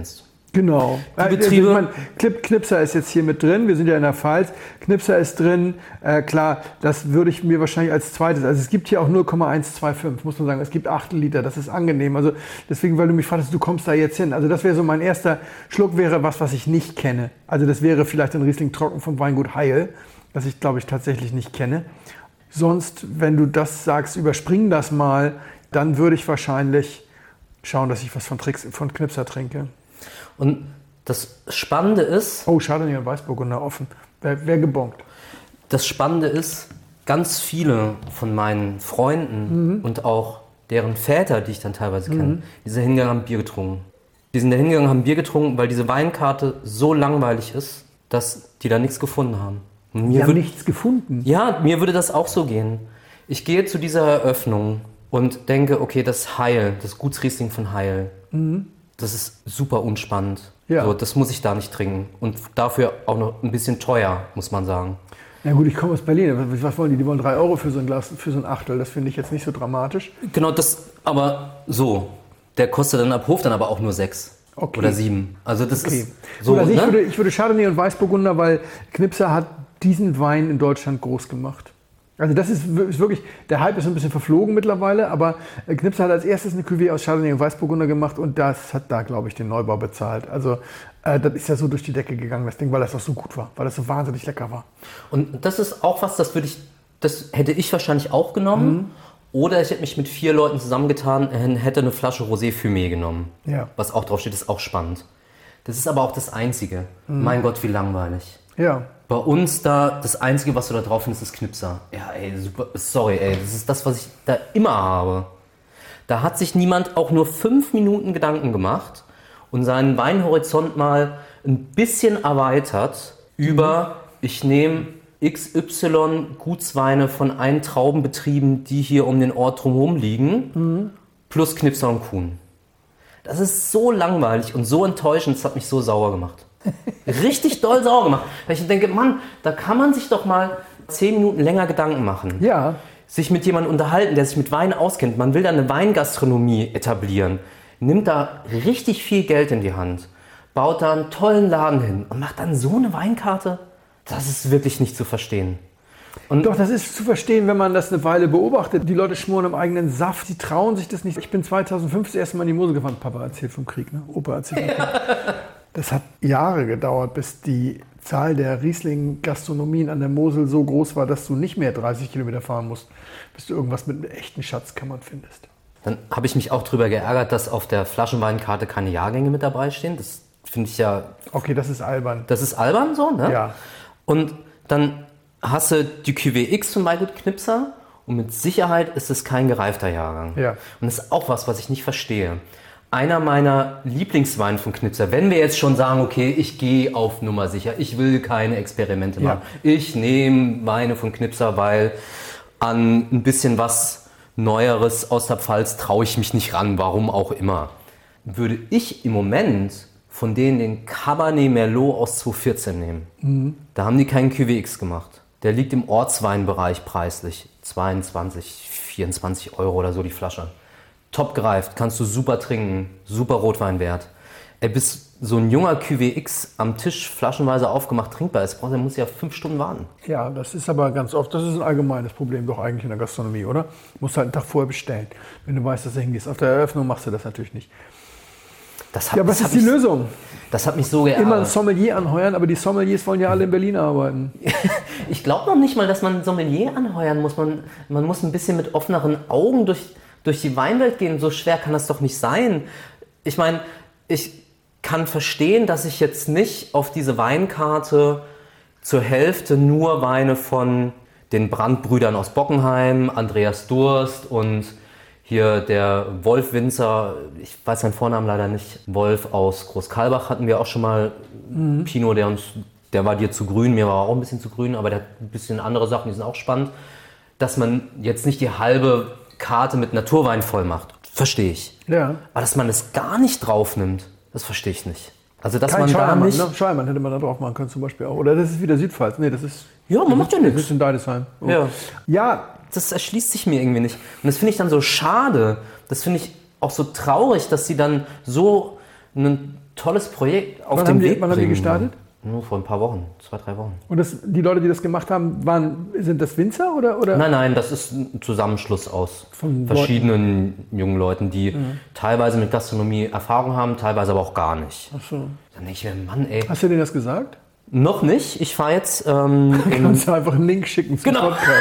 Genau. Die Betriebe, ich meine, Clip, Knipser ist jetzt hier mit drin, wir sind ja in der Pfalz, Knipser ist drin, äh, klar, das würde ich mir wahrscheinlich als zweites, also es gibt hier auch null Komma eins zwei fünf, muss man sagen, es gibt acht Liter, das ist angenehm, also deswegen, weil du mich fragst, du kommst da jetzt hin, also das wäre so mein erster Schluck, wäre was, was ich nicht kenne, also das wäre vielleicht ein Riesling Trocken vom Weingut Heil, das ich glaube ich tatsächlich nicht kenne. Sonst, wenn du das sagst, überspring das mal, dann würde ich wahrscheinlich schauen, dass ich was von, Tricks, von Knipser trinke. Und das Spannende ist... Oh, Chardonnay und Weißburgunder offen. Wer, wer gebongt? Das Spannende ist, ganz viele von meinen Freunden mhm. und auch deren Väter, die ich dann teilweise kenne, mhm. die sind hingegangen, haben Bier getrunken. Die sind da hingegangen, haben Bier getrunken, weil diese Weinkarte so langweilig ist, dass die da nichts gefunden haben. Und mir die haben würd, nichts gefunden? Ja, mir würde das auch so gehen. Ich gehe zu dieser Eröffnung und denke, okay, das Heil, das Gutsriesling von Heil, mhm. das ist super unspannend. Ja. So, das muss ich da nicht trinken. Und dafür auch noch ein bisschen teuer, muss man sagen. Ja gut, ich komme aus Berlin. Was wollen die? Die wollen drei Euro für so ein Glas, für so ein Achtel. Das finde ich jetzt nicht so dramatisch. Genau, das, aber so. Der kostet dann ab Hof dann aber auch nur sechs. Okay. Oder sieben. Also das okay. ist so, gut, also ich, ne? würde, ich würde Chardonnay und Weißburgunder, weil Knipser hat diesen Wein in Deutschland groß gemacht. Also das ist, ist wirklich, der Hype ist ein bisschen verflogen mittlerweile, aber Knipser hat als erstes eine Cuvée aus Chardonnay und Weißburgunder gemacht und das hat da, glaube ich, den Neubau bezahlt. Also äh, das ist ja so durch die Decke gegangen, das Ding, weil das auch so gut war, weil das so wahnsinnig lecker war. Und das ist auch was, das würde ich, das hätte ich wahrscheinlich auch genommen. Mhm. Oder ich hätte mich mit vier Leuten zusammengetan, hätte eine Flasche Rosé Fumé genommen. Ja. Was auch drauf steht, ist auch spannend. Das ist aber auch das Einzige. Mhm. Mein Gott, wie langweilig. Ja. Bei uns da, das Einzige, was du da drauf findest, ist Knipser. Ja, ey, super, sorry, ey, das ist das, was ich da immer habe. Da hat sich niemand auch nur fünf Minuten Gedanken gemacht und seinen Weinhorizont mal ein bisschen erweitert mhm. über, ich nehme X Y Gutsweine von einen Traubenbetrieben, die hier um den Ort drumherum liegen, mhm. plus Knipser und Kuhn. Das ist so langweilig und so enttäuschend, das hat mich so sauer gemacht. Richtig doll sauer gemacht. Weil ich denke, Mann, da kann man sich doch mal zehn Minuten länger Gedanken machen. Ja. Sich mit jemandem unterhalten, der sich mit Wein auskennt. Man will da eine Weingastronomie etablieren. Nimmt da richtig viel Geld in die Hand. Baut da einen tollen Laden hin und macht dann so eine Weinkarte. Das ist wirklich nicht zu verstehen. Und doch, das ist zu verstehen, wenn man das eine Weile beobachtet. Die Leute schmoren im eigenen Saft, die trauen sich das nicht. Ich bin zweitausendfünf das erste Mal in die Mosel gefahren. Papa erzählt vom Krieg, ne? Opa erzählt vom Krieg. Das hat Jahre gedauert, bis die Zahl der Riesling-Gastronomien an der Mosel so groß war, dass du nicht mehr dreißig Kilometer fahren musst, bis du irgendwas mit einem echten Schatzkammern findest. Dann habe ich mich auch darüber geärgert, dass auf der Flaschenweinkarte keine Jahrgänge mit dabei stehen. Das finde ich ja... Okay, das ist albern. Das ist albern so, ne? Ja. Und dann hast du die Cuvée X von Weingut Knipser und mit Sicherheit ist es kein gereifter Jahrgang. Ja. Und das ist auch was, was ich nicht verstehe. Einer meiner Lieblingsweine von Knipser, wenn wir jetzt schon sagen, okay, ich gehe auf Nummer sicher, ich will keine Experimente machen. Ja. Ich nehme Weine von Knipser, weil an ein bisschen was Neueres aus der Pfalz traue ich mich nicht ran, warum auch immer. Würde ich im Moment von denen den Cabernet Merlot aus zweitausendvierzehn nehmen. Mhm. Da haben die keinen Cuvée X gemacht. Der liegt im Ortsweinbereich preislich. zweiundzwanzig, vierundzwanzig Euro oder so die Flasche. Top gereift, kannst du super trinken, super Rotweinwert. Ey, bis so ein junger Cuvée X am Tisch flaschenweise aufgemacht trinkbar ist, der muss ja fünf Stunden warten. Ja, das ist aber ganz oft, das ist ein allgemeines Problem doch eigentlich in der Gastronomie, oder? Du musst halt einen Tag vorher bestellen, wenn du weißt, dass du hingehst. Auf der Eröffnung machst du das natürlich nicht. Das hat, ja, was das ist die mich, Lösung? Das hat mich so geärgert. Immer ein Sommelier anheuern, aber die Sommeliers wollen ja alle in Berlin arbeiten. Ich glaube noch nicht mal, dass man ein Sommelier anheuern muss. Man, man muss ein bisschen mit offeneren Augen durch, durch die Weinwelt gehen. So schwer kann das doch nicht sein. Ich meine, ich kann verstehen, dass ich jetzt nicht auf diese Weinkarte zur Hälfte nur Weine von den Brandt-Brüdern aus Bockenheim, Andreas Durst und hier der Wolf Winzer, ich weiß seinen Vornamen leider nicht, Wolf aus Großkalbach hatten wir auch schon mal. Mhm. Pinot, der, uns, der war dir zu grün, mir war auch ein bisschen zu grün, aber der hat ein bisschen andere Sachen, die sind auch spannend. Dass man jetzt nicht die halbe Karte mit Naturwein voll macht, verstehe ich. Ja. Aber dass man es gar nicht drauf nimmt, das verstehe ich nicht. Also dass Kein man da nicht... Ne? Scheuermann hätte man da drauf machen können zum Beispiel auch. Oder das ist wieder Südpfalz. Nee, das ist... Ja, man macht ja nichts. Das ist in Deidesheim. Oh. Ja. Ja. Das erschließt sich mir irgendwie nicht. Und das finde ich dann so schade. Das finde ich auch so traurig, dass sie dann so einen tolles Projekt auf Wann dem haben die- Weg wann haben die bringen. gestartet? Nur vor ein paar Wochen, zwei, drei Wochen. Und das, die Leute, die das gemacht haben, waren, sind das Winzer oder? oder? Nein, nein, das ist ein Zusammenschluss aus Von verschiedenen jungen Leuten, die teilweise mit Gastronomie Erfahrung haben, teilweise aber auch gar nicht. Ach so. Dann denke ich mir, Mann, ey. Hast du denen das gesagt? Noch nicht. Ich fahre jetzt. Ähm, in, Kannst du einfach einen Link schicken zum Genau. Podcast.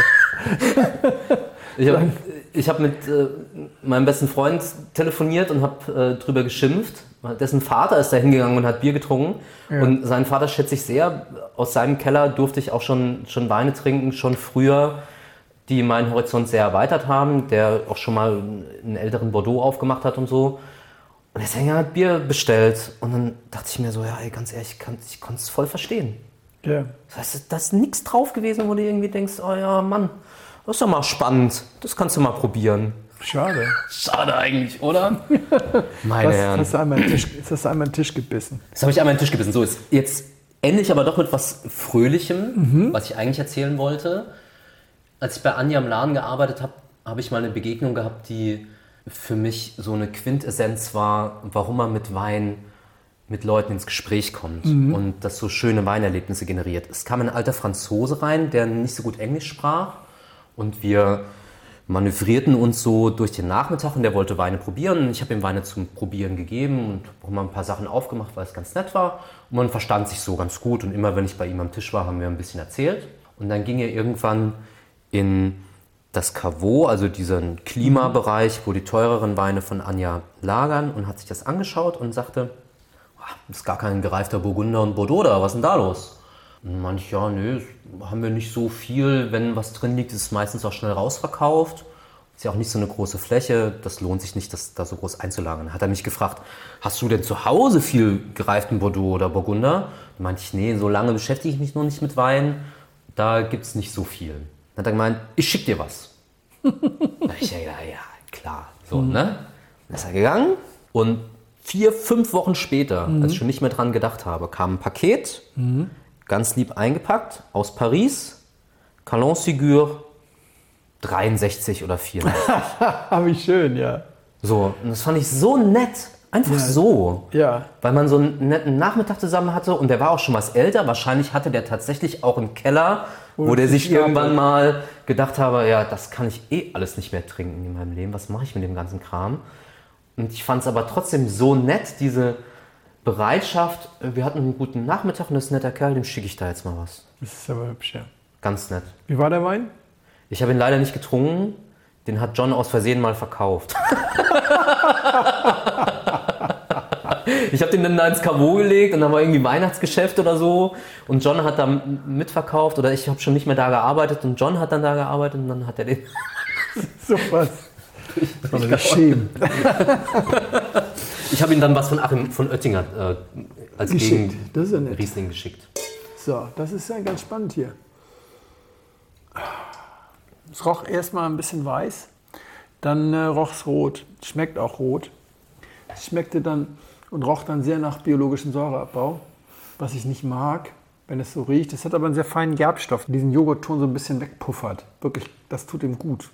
ich habe ich hab mit äh, meinem besten Freund telefoniert und habe äh, drüber geschimpft. Dessen Vater ist da hingegangen und hat Bier getrunken. Ja. Und seinen Vater schätze ich sehr. Aus seinem Keller durfte ich auch schon, schon Weine trinken, schon früher, die meinen Horizont sehr erweitert haben. Der auch schon mal einen älteren Bordeaux aufgemacht hat und so. Und der Sänger hat Bier bestellt. Und dann dachte ich mir so, ja, ey, ganz ehrlich, ich, kann, ich konnte es voll verstehen. Ja. Das heißt, da ist nichts drauf gewesen, wo du irgendwie denkst, oh ja, Mann, das ist doch mal spannend. Das kannst du mal probieren. Schade. Schade eigentlich, oder? Meine Was, Herren. hast du einmal einen Tisch, jetzt hast du einmal einen Tisch gebissen. Jetzt habe ich einmal den Tisch gebissen. So, ist jetzt endlich aber doch mit was Fröhlichem, Mhm. was ich eigentlich erzählen wollte. Als ich bei Anja im Laden gearbeitet habe, habe ich mal eine Begegnung gehabt, die für mich so eine Quintessenz war, warum man mit Wein mit Leuten ins Gespräch kommt und das so schöne Weinerlebnisse generiert. Es kam ein alter Franzose rein, der nicht so gut Englisch sprach und wir manövrierten uns so durch den Nachmittag und der wollte Weine probieren. Ich habe ihm Weine zum Probieren gegeben und auch mal ein paar Sachen aufgemacht, weil es ganz nett war. Und man verstand sich so ganz gut und immer wenn ich bei ihm am Tisch war, haben wir ein bisschen erzählt. Und dann ging er irgendwann in das Caveau, also diesen Klimabereich, wo die teureren Weine von Anja lagern und hat sich das angeschaut und sagte, das ist gar kein gereifter Burgunder und Bordeaux da, was ist denn da los? Und manche, ja, nö, haben wir nicht so viel. Wenn was drin liegt, ist es meistens auch schnell rausverkauft. Ist ja auch nicht so eine große Fläche, das lohnt sich nicht, das da so groß einzulagern. Hat er mich gefragt, hast du denn zu Hause viel gereiften Bordeaux oder Burgunder? Da meinte ich, nee, so lange beschäftige ich mich noch nicht mit Wein, da gibt es nicht so viel. Dann hat er gemeint, ich schick dir was. Da hab ich ja gedacht, ja, klar, so, ne? Dann ist er gegangen und vier, fünf Wochen später, als ich schon nicht mehr dran gedacht habe, kam ein Paket, ganz lieb eingepackt, aus Paris, Calon-Ségur, dreiundsechzig oder vierundsechzig. Ah, wie schön, ja. So, und das fand ich so nett. Einfach Ja. so. Ja. Weil man so einen netten Nachmittag zusammen hatte und der war auch schon was älter. Wahrscheinlich hatte der tatsächlich auch einen Keller, wo Und der sich Stapel. irgendwann mal gedacht habe, ja, das kann ich eh alles nicht mehr trinken in meinem Leben. Was mache ich mit dem ganzen Kram? Und ich fand es aber trotzdem so nett, diese Bereitschaft. Wir hatten einen guten Nachmittag und das ist ein netter Kerl, dem schicke ich da jetzt mal was. Das ist aber hübsch, ja. Ganz nett. Wie war der Wein? Ich habe ihn leider nicht getrunken. Den hat John aus Versehen mal verkauft. Ich habe den dann da ins Caveau gelegt und da war irgendwie Weihnachtsgeschäft oder so und John hat da mitverkauft oder ich habe schon nicht mehr da gearbeitet und John hat dann da gearbeitet und dann hat er den... So was. Das ist schämen. Ich habe ihm dann was von Achim von Oettinger äh, als Geschickt. Gegen Das ist ja nett. Riesling geschickt. So, das ist ja ganz spannend hier. Es roch erstmal ein bisschen weiß, dann äh, roch es rot. Schmeckt auch rot. Es schmeckte dann und roch dann sehr nach biologischem Säureabbau, was ich nicht mag, wenn es so riecht. Es hat aber einen sehr feinen Gerbstoff, der diesen Joghurtton so ein bisschen wegpuffert. Wirklich, das tut ihm gut.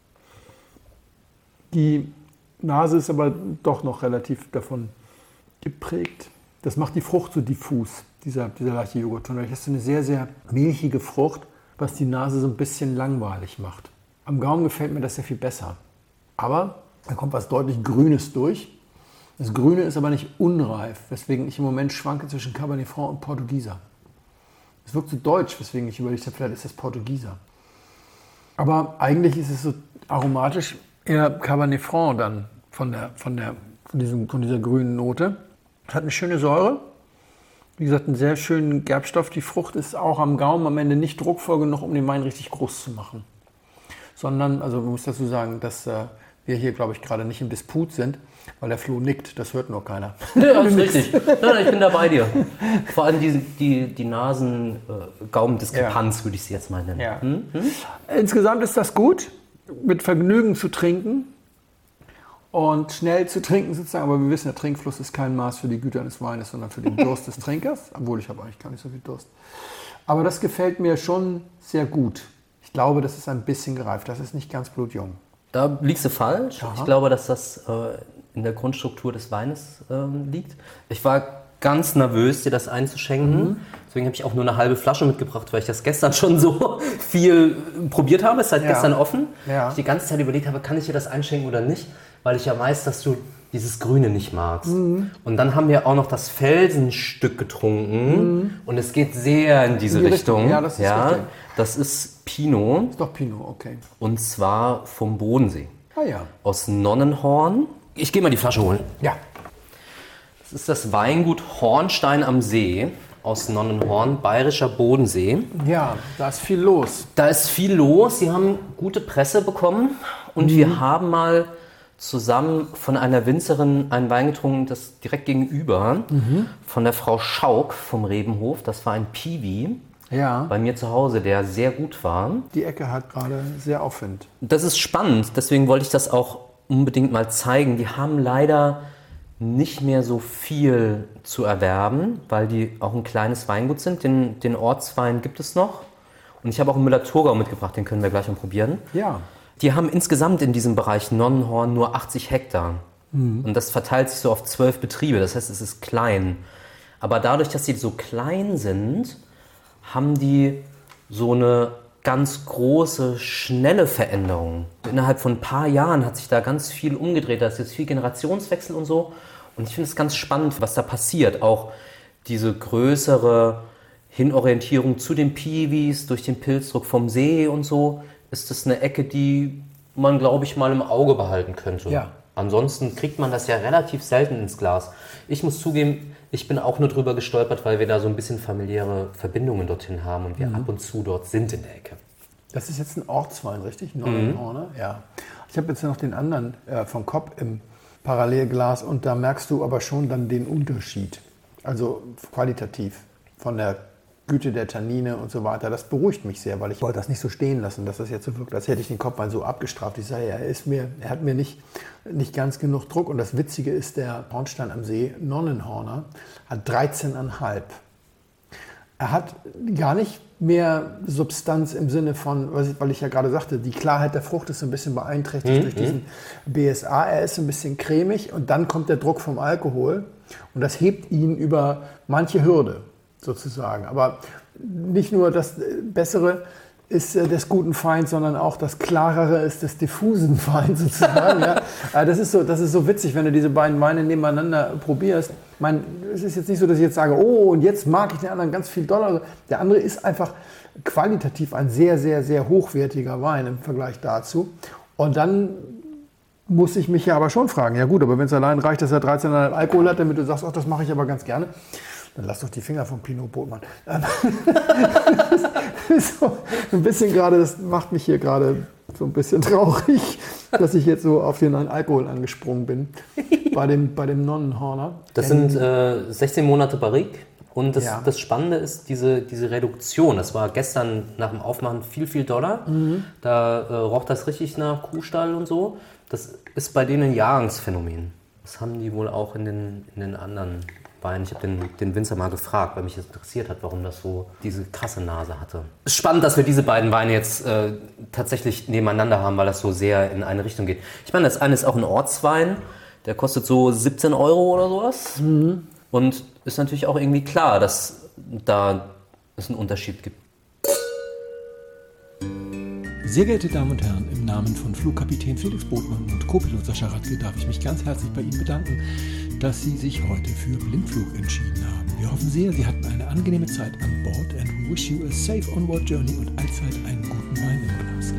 Die Nase ist aber doch noch relativ davon geprägt. Das macht die Frucht so diffus, dieser, dieser leichte Joghurtton. Das ist eine sehr, sehr milchige Frucht, was die Nase so ein bisschen langweilig macht. Am Gaumen gefällt mir das sehr viel besser. Aber da kommt was deutlich Grünes durch. Das Grüne ist aber nicht unreif, weswegen ich im Moment schwanke zwischen Cabernet Franc und Portugieser. Es wirkt so deutsch, weswegen ich überlegt habe, vielleicht ist das Portugieser. Aber eigentlich ist es so aromatisch eher Cabernet Franc dann von, der, von, der, von, diesem, von dieser grünen Note. Es hat eine schöne Säure. Wie gesagt, einen sehr schönen Gerbstoff. Die Frucht ist auch am Gaumen am Ende nicht druckvoll genug, um den Wein richtig groß zu machen. Sondern, also man muss dazu sagen, dass äh, wir hier, glaube ich, gerade nicht im Disput sind, weil der Flo nickt, das hört nur keiner. Ja, das ist richtig. Nein, nein, ich bin da bei dir. Vor allem die, die, die Nasen-Gaumendiskrepanz, würde ich sie jetzt mal nennen. Ja. Hm? Hm? Insgesamt ist das gut, mit Vergnügen zu trinken und schnell zu trinken sozusagen. Aber wir wissen, der Trinkfluss ist kein Maß für die Güter des Weines, sondern für den Durst des Trinkers. Obwohl, ich habe eigentlich gar nicht so viel Durst. Aber das gefällt mir schon sehr gut. Ich glaube, das ist ein bisschen gereift. Das ist nicht ganz blutjung. Da liegst du falsch. Aha. Ich glaube, dass das äh, in der Grundstruktur des Weines äh, liegt. Ich war ganz nervös, dir das einzuschenken. Mhm. Deswegen habe ich auch nur eine halbe Flasche mitgebracht, weil ich das gestern schon so viel probiert habe. Es ist seit ja. gestern offen. Ja. Ich die ganze Zeit überlegt habe, kann ich dir das einschenken oder nicht, weil ich ja weiß, dass du dieses Grüne nicht magst. Mhm. Und dann haben wir auch noch das Felsenstück getrunken mhm. und es geht sehr in diese in die Richtung. Richtung. Ja, das ist ja, richtig. Das ist Pinot. Das ist doch Pinot, okay. Und zwar vom Bodensee. Ah ja. Aus Nonnenhorn. Ich gehe mal die Flasche holen. Ja. Das ist das Weingut Hornstein am See aus Nonnenhorn, bayerischer Bodensee. Ja, da ist viel los. Da ist viel los. Sie haben gute Presse bekommen und mhm. wir haben mal zusammen von einer Winzerin einen Wein getrunken, das direkt gegenüber, mhm. von der Frau Schauk vom Rebenhof. Das war ein Piwi ja. bei mir zu Hause, der sehr gut war. Die Ecke hat gerade sehr Aufwind. Das ist spannend, deswegen wollte ich das auch unbedingt mal zeigen. Die haben leider nicht mehr so viel zu erwerben, weil die auch ein kleines Weingut sind. Den, den Ortswein gibt es noch. Und ich habe auch einen Müller-Thurgau mitgebracht, den können wir gleich mal probieren. Ja. Die haben insgesamt in diesem Bereich Nonnenhorn nur achtzig Hektar. Mhm. Und das verteilt sich so auf zwölf Betriebe. Das heißt, es ist klein. Aber dadurch, dass sie so klein sind, haben die so eine ganz große, schnelle Veränderung. Innerhalb von ein paar Jahren hat sich da ganz viel umgedreht. Da ist jetzt viel Generationswechsel und so. Und ich finde es ganz spannend, was da passiert. Auch diese größere Hinorientierung zu den Piwis durch den Pilzdruck vom See und so. Ist das eine Ecke, die man, glaube ich, mal im Auge behalten könnte. Ja. Ansonsten kriegt man das ja relativ selten ins Glas. Ich muss zugeben, ich bin auch nur drüber gestolpert, weil wir da so ein bisschen familiäre Verbindungen dorthin haben und wir mhm. ab und zu dort sind in der Ecke. Das ist jetzt ein Ortswein, richtig? Nonnenhorn, mhm. ja. Ich habe jetzt noch den anderen äh, von Kopp im Parallelglas und da merkst du aber schon dann den Unterschied. Also qualitativ von der Güte der Tannine und so weiter. Das beruhigt mich sehr, weil ich wollte das nicht so stehen lassen, dass das jetzt so wirkt, als hätte ich den Kopfwein so abgestraft. Ich sage, er ist mir, er hat mir nicht, nicht ganz genug Druck. Und das Witzige ist, der Hornstein am See, Nonnenhorner, hat dreizehn Komma fünf. Er hat gar nicht mehr Substanz im Sinne von, weil ich ja gerade sagte, die Klarheit der Frucht ist so ein bisschen beeinträchtigt mhm. durch diesen B S A. Er ist ein bisschen cremig und dann kommt der Druck vom Alkohol und das hebt ihn über manche Hürde. Sozusagen. Aber nicht nur das Bessere ist des guten Feind, sondern auch das Klarere ist des diffusen Feind sozusagen. Ja. Das ist so, das ist so witzig, wenn du diese beiden Weine nebeneinander probierst. Ich meine, es ist jetzt nicht so, dass ich jetzt sage, oh, und jetzt mag ich den anderen ganz viel doller. Der andere ist einfach qualitativ ein sehr, sehr, sehr hochwertiger Wein im Vergleich dazu. Und dann muss ich mich ja aber schon fragen, ja gut, aber wenn es allein reicht, dass er dreizehn Komma fünf Alkohol hat, damit du sagst, ach, das mache ich aber ganz gerne, dann lass doch die Finger vom Pinot Botmann. So ein bisschen gerade, das macht mich hier gerade so ein bisschen traurig, dass ich jetzt so auf den Alkohol angesprungen bin bei dem, bei dem Nonnenhorner. Das sind äh, sechzehn Monate Barrique und das, ja. das Spannende ist diese, diese Reduktion. Das war gestern nach dem Aufmachen viel, viel doller. Mhm. Da äh, roch das richtig nach Kuhstall und so. Das ist bei denen ein Jahrgangsphänomen. Das haben die wohl auch in den, in den anderen Wein. Ich habe den, den Winzer mal gefragt, weil mich das interessiert hat, warum das so diese krasse Nase hatte. Es ist spannend, dass wir diese beiden Weine jetzt äh, tatsächlich nebeneinander haben, weil das so sehr in eine Richtung geht. Ich meine, das eine ist auch ein Ortswein, der kostet so siebzehn Euro oder sowas. Mhm. Und ist natürlich auch irgendwie klar, dass da es einen Unterschied gibt. Sehr geehrte Damen und Herren, im Namen von Flugkapitän Felix Botmann und Co-Pilot Sascha Radke darf ich mich ganz herzlich bei Ihnen bedanken, dass Sie sich heute für Blindflug entschieden haben. Wir hoffen sehr, Sie hatten eine angenehme Zeit an Bord and wish you a safe onward journey und allzeit einen guten Wein im Glas.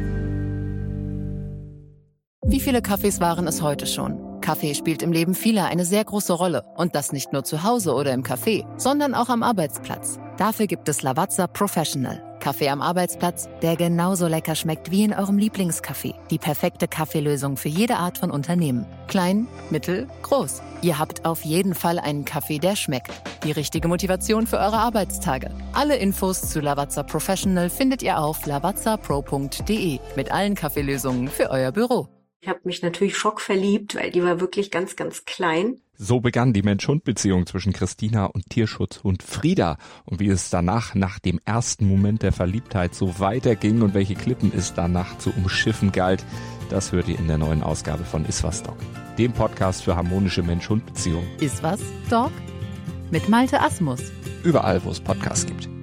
Wie viele Kaffees waren es heute schon? Kaffee spielt im Leben vieler eine sehr große Rolle. Und das nicht nur zu Hause oder im Café, sondern auch am Arbeitsplatz. Dafür gibt es Lavazza Professional. Kaffee am Arbeitsplatz, der genauso lecker schmeckt wie in eurem Lieblingscafé. Die perfekte Kaffeelösung für jede Art von Unternehmen. Klein, mittel, groß. Ihr habt auf jeden Fall einen Kaffee, der schmeckt. Die richtige Motivation für eure Arbeitstage. Alle Infos zu Lavazza Professional findet ihr auf lavazza pro punkt de mit allen Kaffeelösungen für euer Büro. Ich habe mich natürlich schockverliebt, weil die war wirklich ganz, ganz klein. So begann die Mensch-Hund-Beziehung zwischen Christina und Tierschutzhund Frieda. Und wie es danach, nach dem ersten Moment der Verliebtheit, so weiterging und welche Klippen es danach zu umschiffen galt, das hört ihr in der neuen Ausgabe von Iswas Dog. dem Podcast für harmonische Mensch-Hund-Beziehungen. Ist was, Dog? Mit Malte Asmus. Überall, wo es Podcasts gibt.